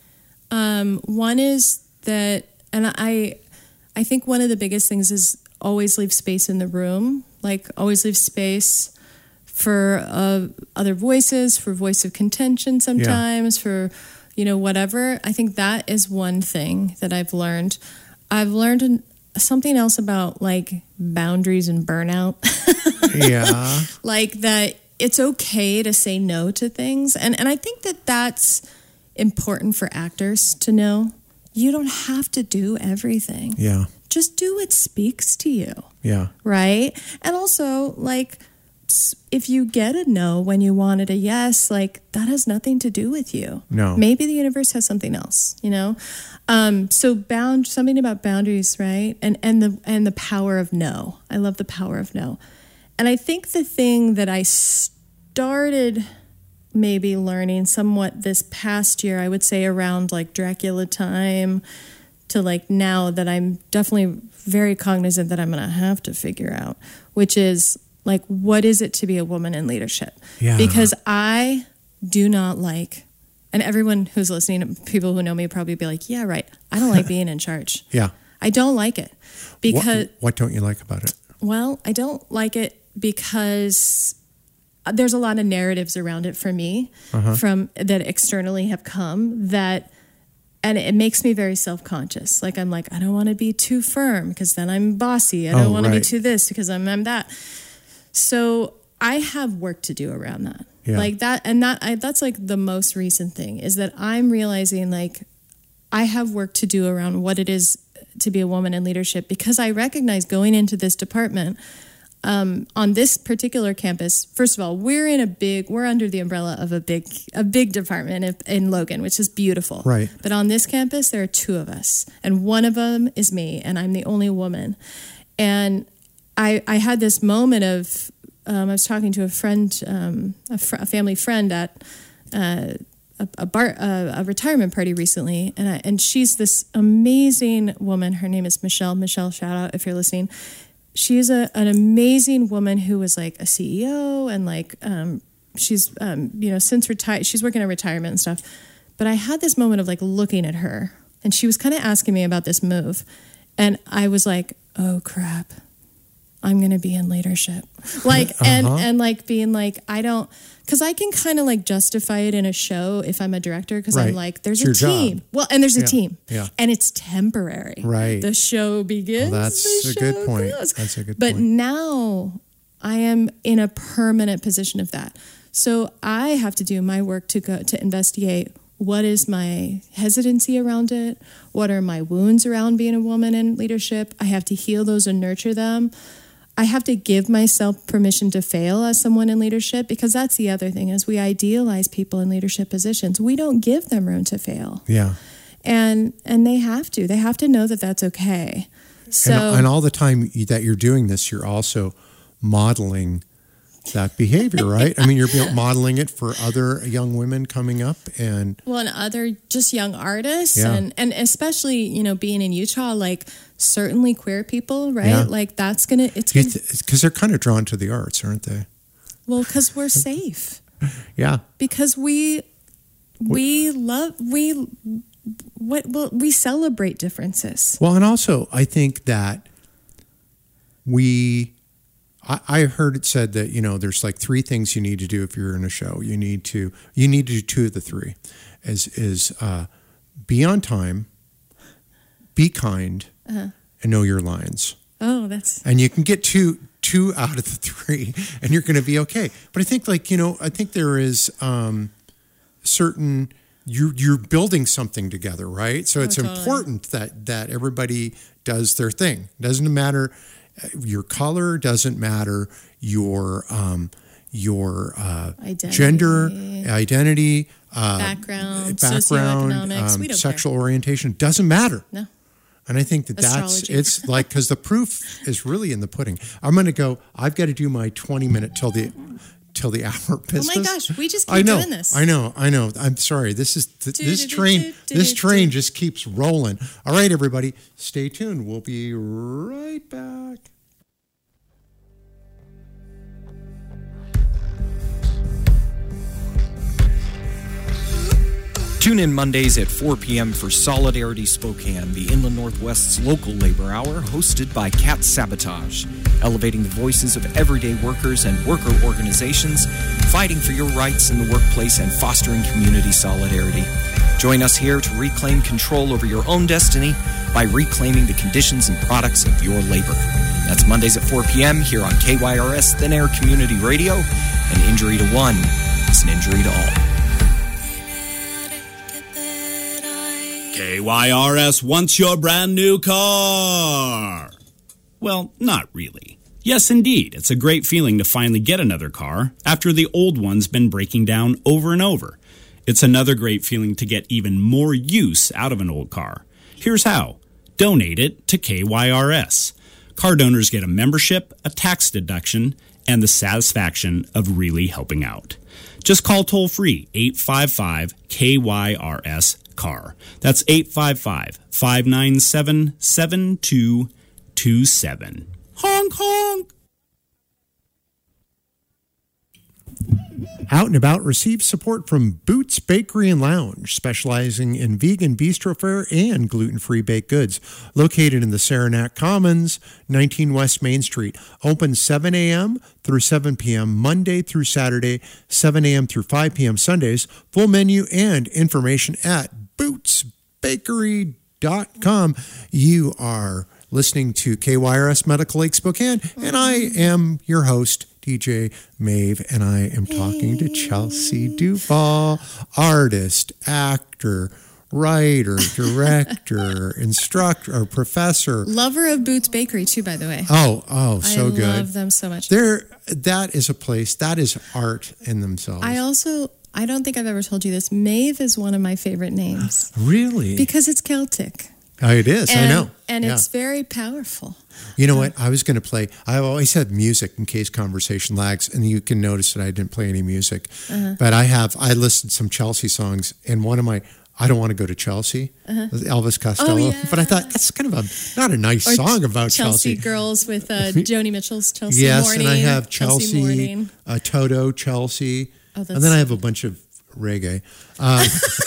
um, one is that, and I, I think one of the biggest things is always leave space in the room. Like always leave space for uh, other voices, for voice of contention sometimes, for, you know, whatever. I think that is one thing that I've learned. I've learned an- something else about like boundaries and burnout. Yeah, Like that it's okay to say no to things. And, and I think that that's important for actors to know. You don't have to do everything. yeah, Just do what speaks to you. yeah, Right. And also, like, s- if you get a no when you wanted a yes, like, that has nothing to do with you. No. Maybe the universe has something else, you know? Um, so bound something about boundaries, right? And and the and the power of no. I love the power of no. And I think the thing that I started maybe learning somewhat this past year, I would say around like Dracula time to like now that I'm definitely very cognizant that I'm going to have to figure out, which is like, what is it to be a woman in leadership? Yeah. Because I do not like, and everyone who's listening, people who know me probably be like, yeah, right. I don't like being in charge. Yeah. I don't like it because... What, what don't you like about it? Well, I don't like it because there's a lot of narratives around it for me uh-huh. from that externally have come that, and it makes me very self-conscious. Like, I'm like, I don't want to be too firm because then I'm bossy. I don't oh, want right. to be too this because I'm, I'm that. So I have work to do around that. Yeah. Like that, and that I, that's like the most recent thing is that I'm realizing like I have work to do around what it is to be a woman in leadership, because I recognize going into this department um, on this particular campus. First of all, we're in a big, we're under the umbrella of a big, a big department in, in Logan, which is beautiful. Right. But on this campus, there are two of us, and one of them is me, and I'm the only woman. And I, I had this moment of. Um, I was talking to a friend, um, a, fr- a family friend at uh, a, a bar, uh, a retirement party recently, and I, and she's this amazing woman. Her name is Michelle. Michelle, shout out if you're listening. She is a, an amazing woman who was like a C E O, and like um, she's um, you know since retired, she's working in retirement and stuff. But I had this moment of like looking at her, and she was kind of asking me about this move, and I was like, oh crap. I'm going to be in leadership. Like, uh-huh. and, and like being like, I don't, cause I can kind of like justify it in a show if I'm a director. Cause right. I'm like, there's it's a team. Job. Well, and there's a yeah. team yeah. and it's temporary. Right. The show begins. Well, that's the a show good point. goes. That's a good but point. But now I am in a permanent position of that. So I have to do my work to go to investigate what is my hesitancy around it? What are my wounds around being a woman in leadership? I have to heal those and nurture them. I have to give myself permission to fail as someone in leadership, because that's the other thing is we idealize people in leadership positions. We don't give them room to fail. Yeah. And and they have to. They have to know that that's okay. So and, and all the time that you're doing this, you're also modeling that behavior, right? I mean, you're modeling it for other young women coming up and... Well, and other just young artists yeah. and, and especially, you know, being in Utah, like certainly queer people, right? Yeah. Like that's going to... it's Because gonna, they're kind of drawn to the arts, aren't they? Well, because we're safe. Yeah. Because we, we love, we, what, well, we celebrate differences. Well, and also I think that we... I heard it said that, you know, there's like three things you need to do if you're in a show. You need to you need to do two of the three. Is is uh, be on time, be kind, uh-huh. and know your lines. Oh, that's... And you can get two two out of the three, and you're going to be okay. But I think, like, you know, I think there is um, certain... You're, you're building something together, right? So it's oh, totally. important that, that everybody does their thing. It doesn't matter... Your color doesn't matter. Your um, your uh, identity. gender, identity, uh, background, background, socioeconomics, um, we don't sexual care. orientation doesn't matter. No. And I think that Astrology. that's it's like because the proof is really in the pudding. I'm going to go. I've got to do my twenty minute till the till the hour business. Oh my gosh, we just keep I know, doing this. I know, I know. I'm sorry. This is th- this train. This train just keeps rolling. All right, everybody, stay tuned. We'll be right back. Tune in Mondays at four p.m. for Solidarity Spokane, the Inland Northwest's local labor hour, hosted by Cat Sabotage, elevating the voices of everyday workers and worker organizations, fighting for your rights in the workplace and fostering community solidarity. Join us here to reclaim control over your own destiny by reclaiming the conditions and products of your labor. That's Mondays at four p.m. here on K Y R S Thin Air Community Radio. An injury to one is an injury to all. K Y R S wants your brand new car. Well, not really. Yes, indeed, it's a great feeling to finally get another car after the old one's been breaking down over and over. It's another great feeling to get even more use out of an old car. Here's how. Donate it to K Y R S. Car donors get a membership, a tax deduction, and the satisfaction of really helping out. Just call toll-free eight five five K Y R S car. That's eight five five, five nine seven, seven two two seven. Honk honk! Out and About receives support from Boots Bakery and Lounge, specializing in vegan bistro fare and gluten-free baked goods. Located in the Saranac Commons, nineteen West Main Street. Open seven a.m. through seven p.m. Monday through Saturday, seven a.m. through five p.m. Sundays. Full menu and information at boots bakery dot com. You are listening to K Y R S Medical Lake Spokane, and I am your host, D J Mave, and I am talking to Chelsea Duval, artist, actor, writer, director, instructor, or professor. Lover of Boots Bakery, too, by the way. Oh, oh, so I good. I love them so much. There, that is a place, that is art in themselves. I also, I don't think I've ever told you this, Maeve is one of my favorite names. Really? Because it's Celtic. Oh, it is, and, I know. And yeah. it's very powerful. You know what? I was going to play, I always had music in case conversation lags, and you can notice that I didn't play any music. Uh-huh. But I have, I listed some Chelsea songs, and one of my, I Don't Want to Go to Chelsea, uh-huh. Elvis Costello. Oh, yeah. But I thought, that's kind of a, not a nice or song about Chelsea. Chelsea Girls with uh, Joni Mitchell's Chelsea yes, Morning. Yes, and I have Chelsea, Chelsea Morning. Uh, Toto, Chelsea. Oh, that's and then so I have a bunch of reggae. Uh,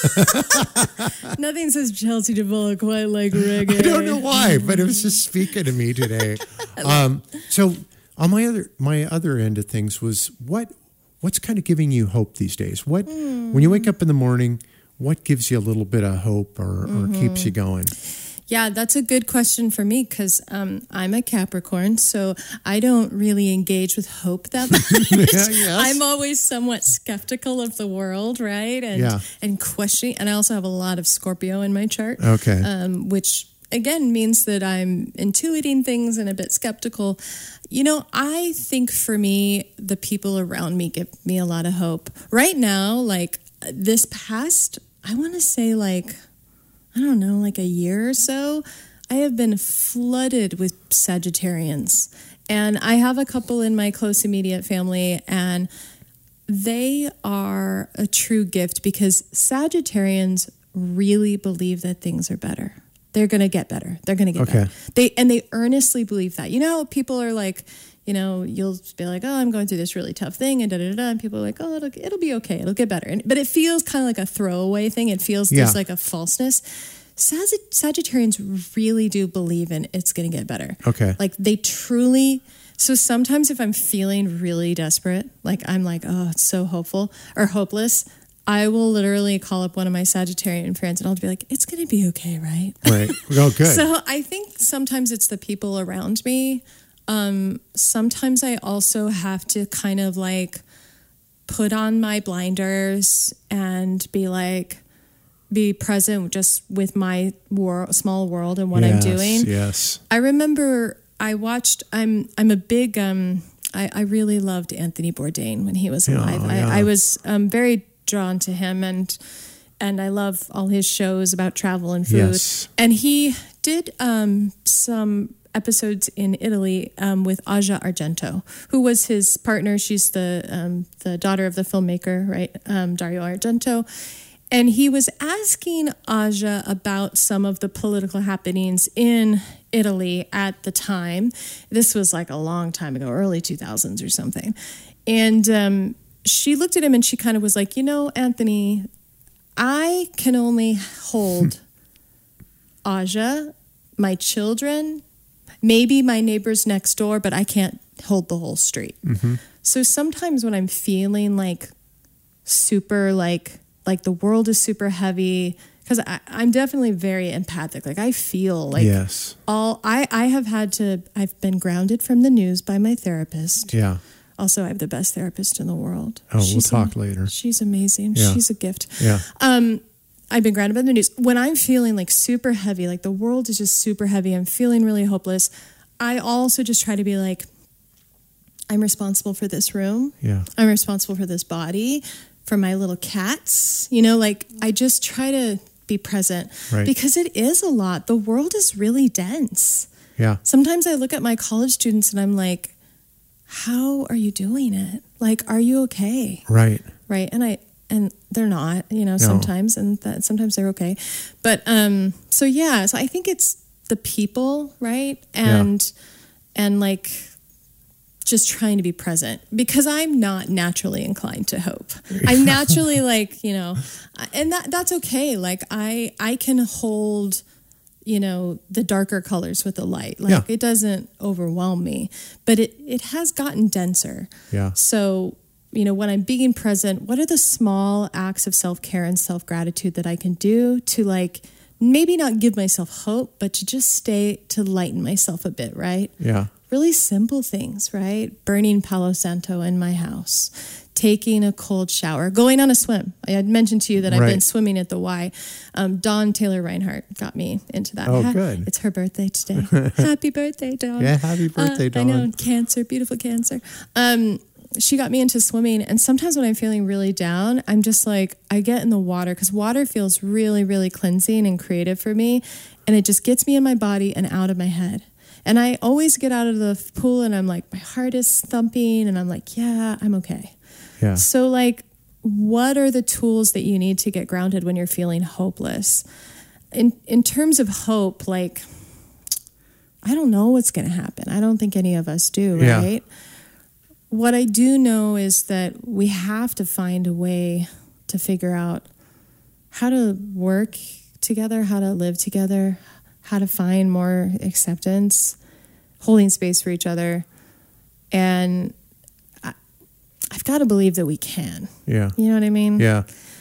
Nothing says Chelsea Duval quite like reggae. I don't know why, but it was just speaking to me today. Um, so on my other my other end of things was what what's kind of giving you hope these days? What mm. when you wake up in the morning, what gives you a little bit of hope or, mm-hmm. or keeps you going? Yeah, that's a good question for me because um, I'm a Capricorn, so I don't really engage with hope that much. yeah, yes. I'm always somewhat skeptical of the world, right? And yeah. and questioning. And I also have a lot of Scorpio in my chart. Okay. Um, which, again, means that I'm intuiting things and a bit skeptical. You know, I think for me, the people around me give me a lot of hope. Right now, like this past, I want to say like... I don't know, like a year or so, I have been flooded with Sagittarians. And I have a couple in my close immediate family, and they are a true gift because Sagittarians really believe that things are better. They're going to get better. They're going to get okay. better. They and they earnestly believe that. You know, people are like, you know, you'll be like, oh, I'm going through this really tough thing, and da da da. And people are like, oh, it'll it'll be okay. It'll get better. And, but it feels kind of like a throwaway thing. It feels yeah. just like a falseness. Sag- Sagittarians really do believe in it's going to get better. Okay. Like they truly. So sometimes if I'm feeling really desperate, like I'm like, oh, it's so hopeful or hopeless, I will literally call up one of my Sagittarian friends and I'll be like, it's going to be okay, right? Right. Oh, good. So I think sometimes it's the people around me. Um, sometimes I also have to kind of like put on my blinders and be like, be present just with my wor- small world and what yes, I'm doing. Yes. I remember I watched, I'm, I'm a big, um, I, I really loved Anthony Bourdain when he was alive. Oh, yeah. I, I was um, very drawn to him and, and I love all his shows about travel and food. Yes. And he did um, some episodes in Italy um, with Aja Argento, who was his partner. She's the um, the daughter of the filmmaker, right, um, Dario Argento. And he was asking Aja about some of the political happenings in Italy at the time. This was like a long time ago, early two thousands or something. And um, she looked at him and she kind of was like, you know, Anthony, I can only hold Aja, my children, maybe my neighbors next door, but I can't hold the whole street. Mm-hmm. So sometimes when I'm feeling like super, like, like the world is super heavy, because I'm definitely very empathic. Like I feel like yes. all, I, I have had to, I've been grounded from the news by my therapist. Yeah. Also, I have the best therapist in the world. Oh, she's we'll talk am- later. She's amazing. Yeah. She's a gift. Yeah. Um, I've been grounded by the news. When I'm feeling like super heavy, like the world is just super heavy, I'm feeling really hopeless, I also just try to be like, I'm responsible for this room. Yeah. I'm responsible for this body, for my little cats. You know, like I just try to be present right. because it is a lot. The world is really dense. Yeah. Sometimes I look at my college students and I'm like, how are you doing it? Like, are you okay? Right. Right. And I, and they're not, you know, no. sometimes, and that sometimes they're okay. But, um, so yeah, so I think it's the people, right? And, yeah. and like, just trying to be present because I'm not naturally inclined to hope. I'm naturally like, you know, and that that's okay. Like I I can hold, you know, the darker colors with the light. Like Yeah. it doesn't overwhelm me, but it, it has gotten denser. Yeah. So, you know, when I'm being present, what are the small acts of self-care and self-gratitude that I can do to like maybe not give myself hope, but to just stay, to lighten myself a bit, right? Yeah. Really simple things, right? Burning Palo Santo in my house, taking a cold shower, going on a swim. I had mentioned to you that I've Right. been swimming at the Y. Um, Dawn Taylor Reinhardt got me into that. Oh, Ha- good. It's her birthday today. Happy birthday, Dawn. Yeah, happy birthday, Uh, Dawn. I know, Cancer, beautiful Cancer. Um, she got me into swimming, and sometimes when I'm feeling really down, I'm just like, I get in the water because water feels really, really cleansing and creative for me, and it just gets me in my body and out of my head. And I always get out of the pool and I'm like, my heart is thumping, and I'm like, yeah, I'm okay. Yeah. So like, what are the tools that you need to get grounded when you're feeling hopeless? In in terms of hope, like, I don't know what's going to happen. I don't think any of us do, Yeah. right? What I do know is that we have to find a way to figure out how to work together, how to live together, how to find more acceptance, holding space for each other. And I, I've got to believe that we can. Yeah. You know what I mean? Yeah.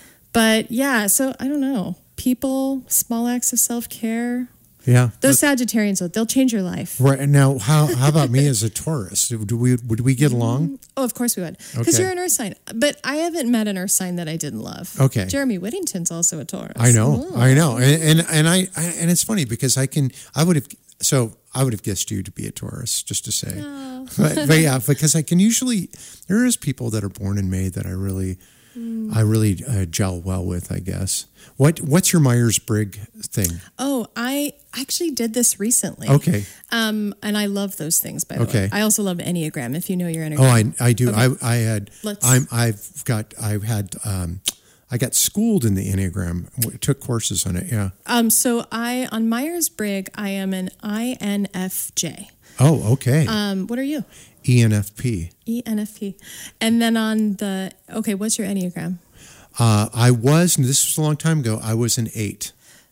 But yeah, so I don't know. People, small acts of self-care. Yeah. Those Sagittarians, though, they'll change your life. Right. Now, how how about me as a Taurus? Do we would we get along? Oh, of course we would. Because Okay. you're an earth sign. But I haven't met an earth sign that I didn't love. Okay. Jeremy Whittington's also a Taurus. I know, Oh. I know, and and, and I, I and it's funny because I can I would have so I would have guessed you to be a Taurus just to say, Oh. but, but yeah, because I can usually there is people that are born in May that I really Mm. I really uh, gel well with. I guess what what's your Myers-Briggs thing? Oh, I actually did this recently. Okay, Um, and I love those things, by the Okay. way. I also love Enneagram, if you know your Enneagram. oh I I do Okay. I I had Let's- I'm I've got I had um I got schooled in the Enneagram, w- took courses on it. Yeah. Um, so I, on Myers-Briggs, I am an I N F J. Oh, okay. Um, what are you? E N F P. E N F P. And then on the, okay, what's your Enneagram? Uh, I was, and this was a long time ago, I was an eight.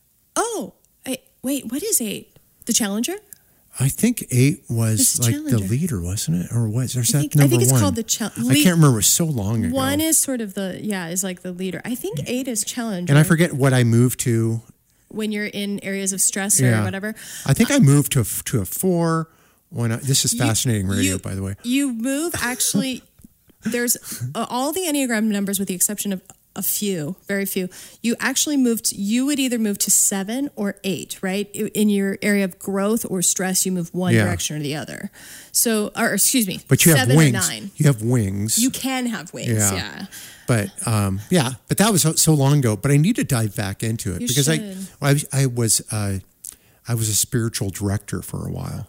Oh, I, wait, what is eight? The Challenger? I think eight This was is like the Challenger. leader, wasn't it? Or was there's I that think, I number think it's one? called the Challenger. I can't remember. It was so long ago. One is sort of the, yeah, is like the leader. I think eight is Challenger. and I forget what I moved to. When you're in areas of stress or Yeah. whatever. I think I moved to a, to a four. When I, this is You- fascinating radio, you- by the way. You move actually. There's uh, all the Enneagram numbers, with the exception of a few, very few. You actually moved. You would either move to seven or eight, right? In your area of growth or stress, you move one Yeah. direction or the other. So, or excuse me, But you have seven wings. or nine. You have wings. You can have wings. Yeah. Yeah. But um, yeah, but that was so, so long ago. But I need to dive back into it You because should. I, I, I was, uh, I was a spiritual director for a while,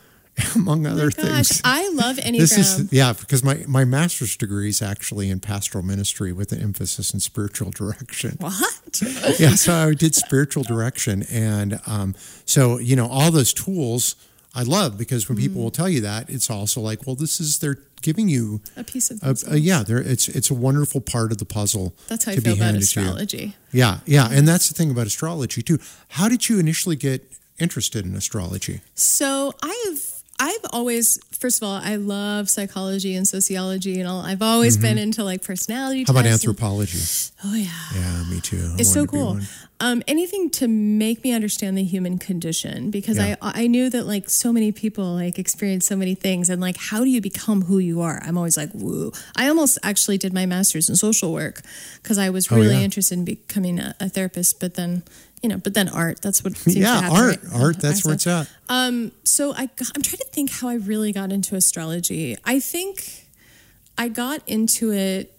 among other Oh Gosh, things. I love Enneagram. This is yeah, because my, my master's degree is actually in pastoral ministry with an emphasis in spiritual direction. what? Yeah, so I did spiritual direction, and um, so you know all those tools I love because when Mm. people will tell you that, it's also like, well, this is they're giving you A piece of a, themselves. a, yeah, there it's it's a wonderful part of the puzzle. That's how I to feel be about handed to you. astrology. Yeah, yeah, and that's the thing about astrology too. How did you initially get interested in astrology? So I've I've always, first of all, I love psychology and sociology and all. I've always been into like personality Mm-hmm. How about tests and- anthropology? oh yeah. Yeah, me too. I It's so wanted to be cool. one. Um, anything to make me understand the human condition, because Yeah. I I knew that like so many people like experience so many things, and like how do you become who you are? I'm always like woo. I almost actually did my master's in social work because I was Oh, really yeah. interested in becoming a, a therapist, but then you know, but then art. That's what seems to Yeah, happen, art, right? art. That's I where it's said. at. Um, so I, got- I'm trying to think how I really got into astrology. I think I got into it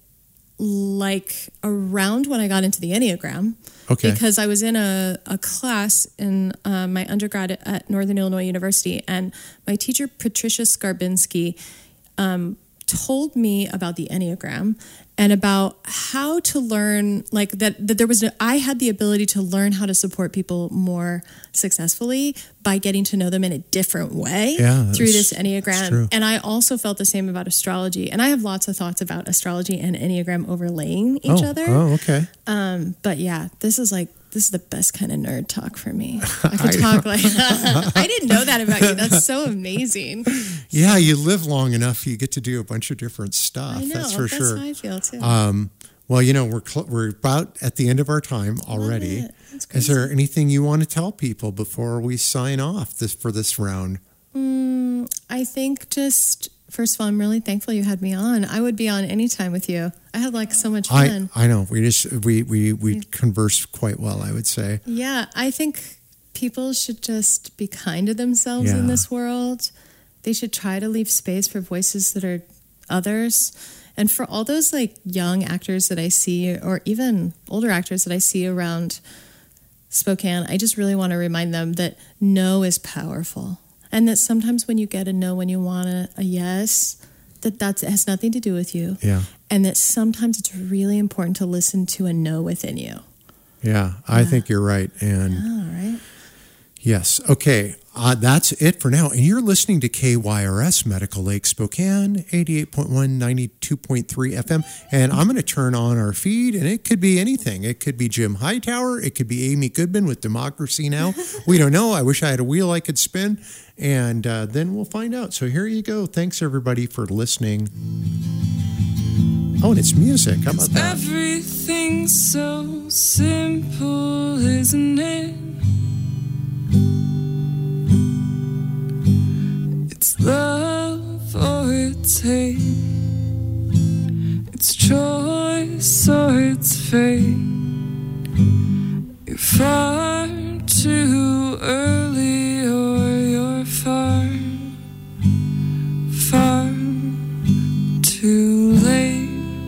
like around when I got into the Enneagram. Okay. Because I was in a, a class in uh, my undergrad at Northern Illinois University, and my teacher, Patricia Skarbinski, um, told me about the Enneagram and about how to learn, like that, that there was, a, I had the ability to learn how to support people more successfully by getting to know them in a different way yeah, through this Enneagram. And I also felt the same about astrology. And I have lots of thoughts about astrology and Enneagram overlaying each oh, other. Oh, okay. Um, but yeah, this is like, this is the best kind of nerd talk for me. I could talk like, I didn't know that about you. That's so amazing. Yeah, you live long enough, you get to do a bunch of different stuff. I know, that's for that's sure. how I feel too. Um, well, you know, we're cl- we're about at the end of our time already. Is there anything you want to tell people before we sign off this for this round? Mm, I think just, first of all, I'm really thankful you had me on. I would be on anytime with you. I had like so much fun. I, I know. We just we we we converse quite well, I would say. Yeah, I think people should just be kind to themselves yeah. in this world. They should try to leave space for voices that are others. And for all those like young actors that I see, or even older actors that I see around Spokane, I just really want to remind them that no is powerful. And that sometimes when you get a no when you want a, a yes, that that's, it has nothing to do with you. Yeah. And that sometimes it's really important to listen to a no within you. Yeah, I yeah. think you're right. And yeah, right. Yes. Okay. Uh, that's it for now. And you're listening to K Y R S Medical Lake Spokane, eighty-eight point one, ninety-two point three F M. And I'm going to turn on our feed, and it could be anything. It could be Jim Hightower. It could be Amy Goodman with Democracy Now! We don't know. I wish I had a wheel I could spin. And uh, then we'll find out. So here you go. Thanks, everybody, for listening. Oh, and it's music. How about that? Everything's so simple, isn't it? It's love or it's hate. It's choice or it's fate. You're far too early or you're far, far too late.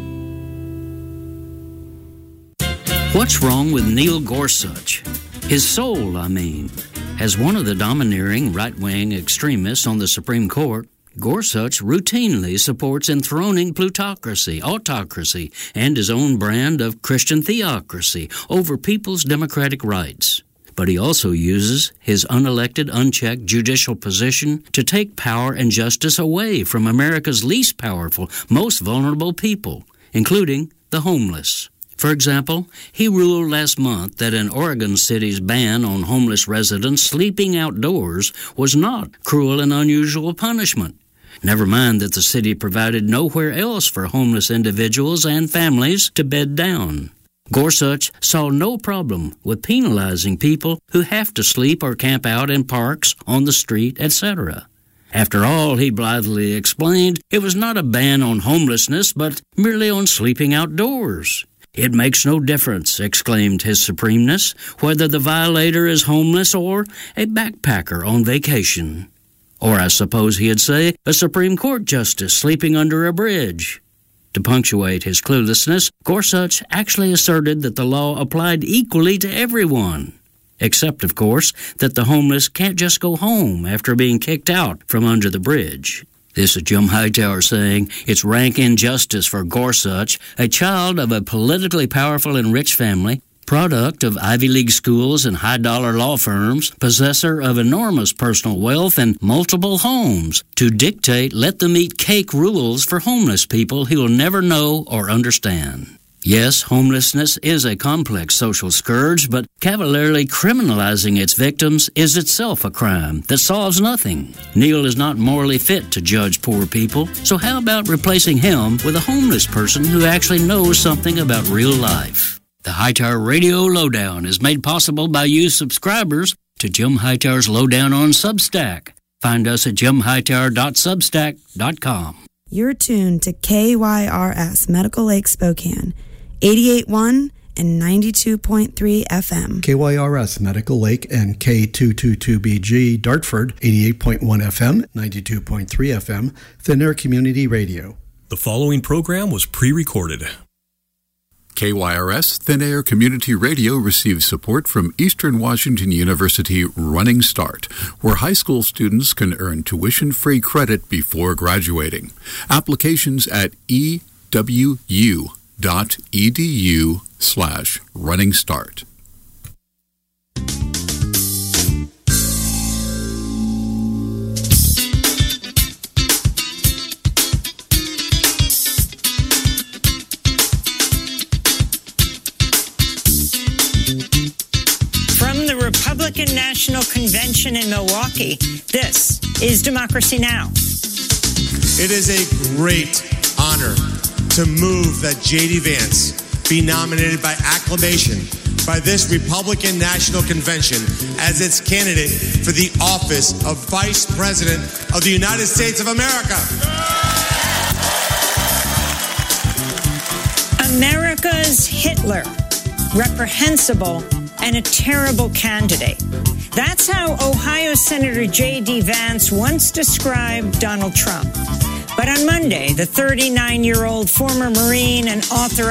What's wrong with Neil Gorsuch? His soul, I mean. As one of the domineering right-wing extremists on the Supreme Court, Gorsuch routinely supports enthroning plutocracy, autocracy, and his own brand of Christian theocracy over people's democratic rights. But he also uses his unelected, unchecked judicial position to take power and justice away from America's least powerful, most vulnerable people, including the homeless. For example, he ruled last month that an Oregon city's ban on homeless residents sleeping outdoors was not cruel and unusual punishment. Never mind that the city provided nowhere else for homeless individuals and families to bed down. Gorsuch saw no problem with penalizing people who have to sleep or camp out in parks, on the street, et cetera. After all, he blithely explained, it was not a ban on homelessness, but merely on sleeping outdoors. It makes no difference, exclaimed His Supremeness, whether the violator is homeless or a backpacker on vacation. Or I suppose he'd say a Supreme Court justice sleeping under a bridge. To punctuate his cluelessness, Gorsuch actually asserted that the law applied equally to everyone, except, of course, that the homeless can't just go home after being kicked out from under the bridge. This is Jim Hightower saying it's rank injustice for Gorsuch, a child of a politically powerful and rich family, product of Ivy League schools and high-dollar law firms, possessor of enormous personal wealth and multiple homes, to dictate let-them-eat-cake rules for homeless people he will never know or understand. Yes, homelessness is a complex social scourge, but cavalierly criminalizing its victims is itself a crime that solves nothing. Neil is not morally fit to judge poor people, so how about replacing him with a homeless person who actually knows something about real life? The Hightower Radio Lowdown is made possible by you subscribers to Jim Hightower's Lowdown on Substack. Find us at jim hightower dot substack dot com. You're tuned to K Y R S Medical Lake Spokane, eighty-eight point one and ninety-two point three F M. K Y R S Medical Lake and K two twenty-two B G Dartford, eighty-eight point one F M, ninety-two point three F M, Thin Air Community Radio. The following program was pre-recorded. K Y R S Thin Air Community Radio receives support from Eastern Washington University Running Start, where high school students can earn tuition-free credit before graduating. Applications at ewu.edu slash running start. Republican National Convention in Milwaukee, this is Democracy Now! It is a great honor to move that J D. Vance be nominated by acclamation by this Republican National Convention as its candidate for the office of Vice President of the United States of America. America's Hitler, reprehensible and a terrible candidate. That's how Ohio Senator J D. Vance once described Donald Trump. But on Monday, the thirty-nine-year-old former Marine and author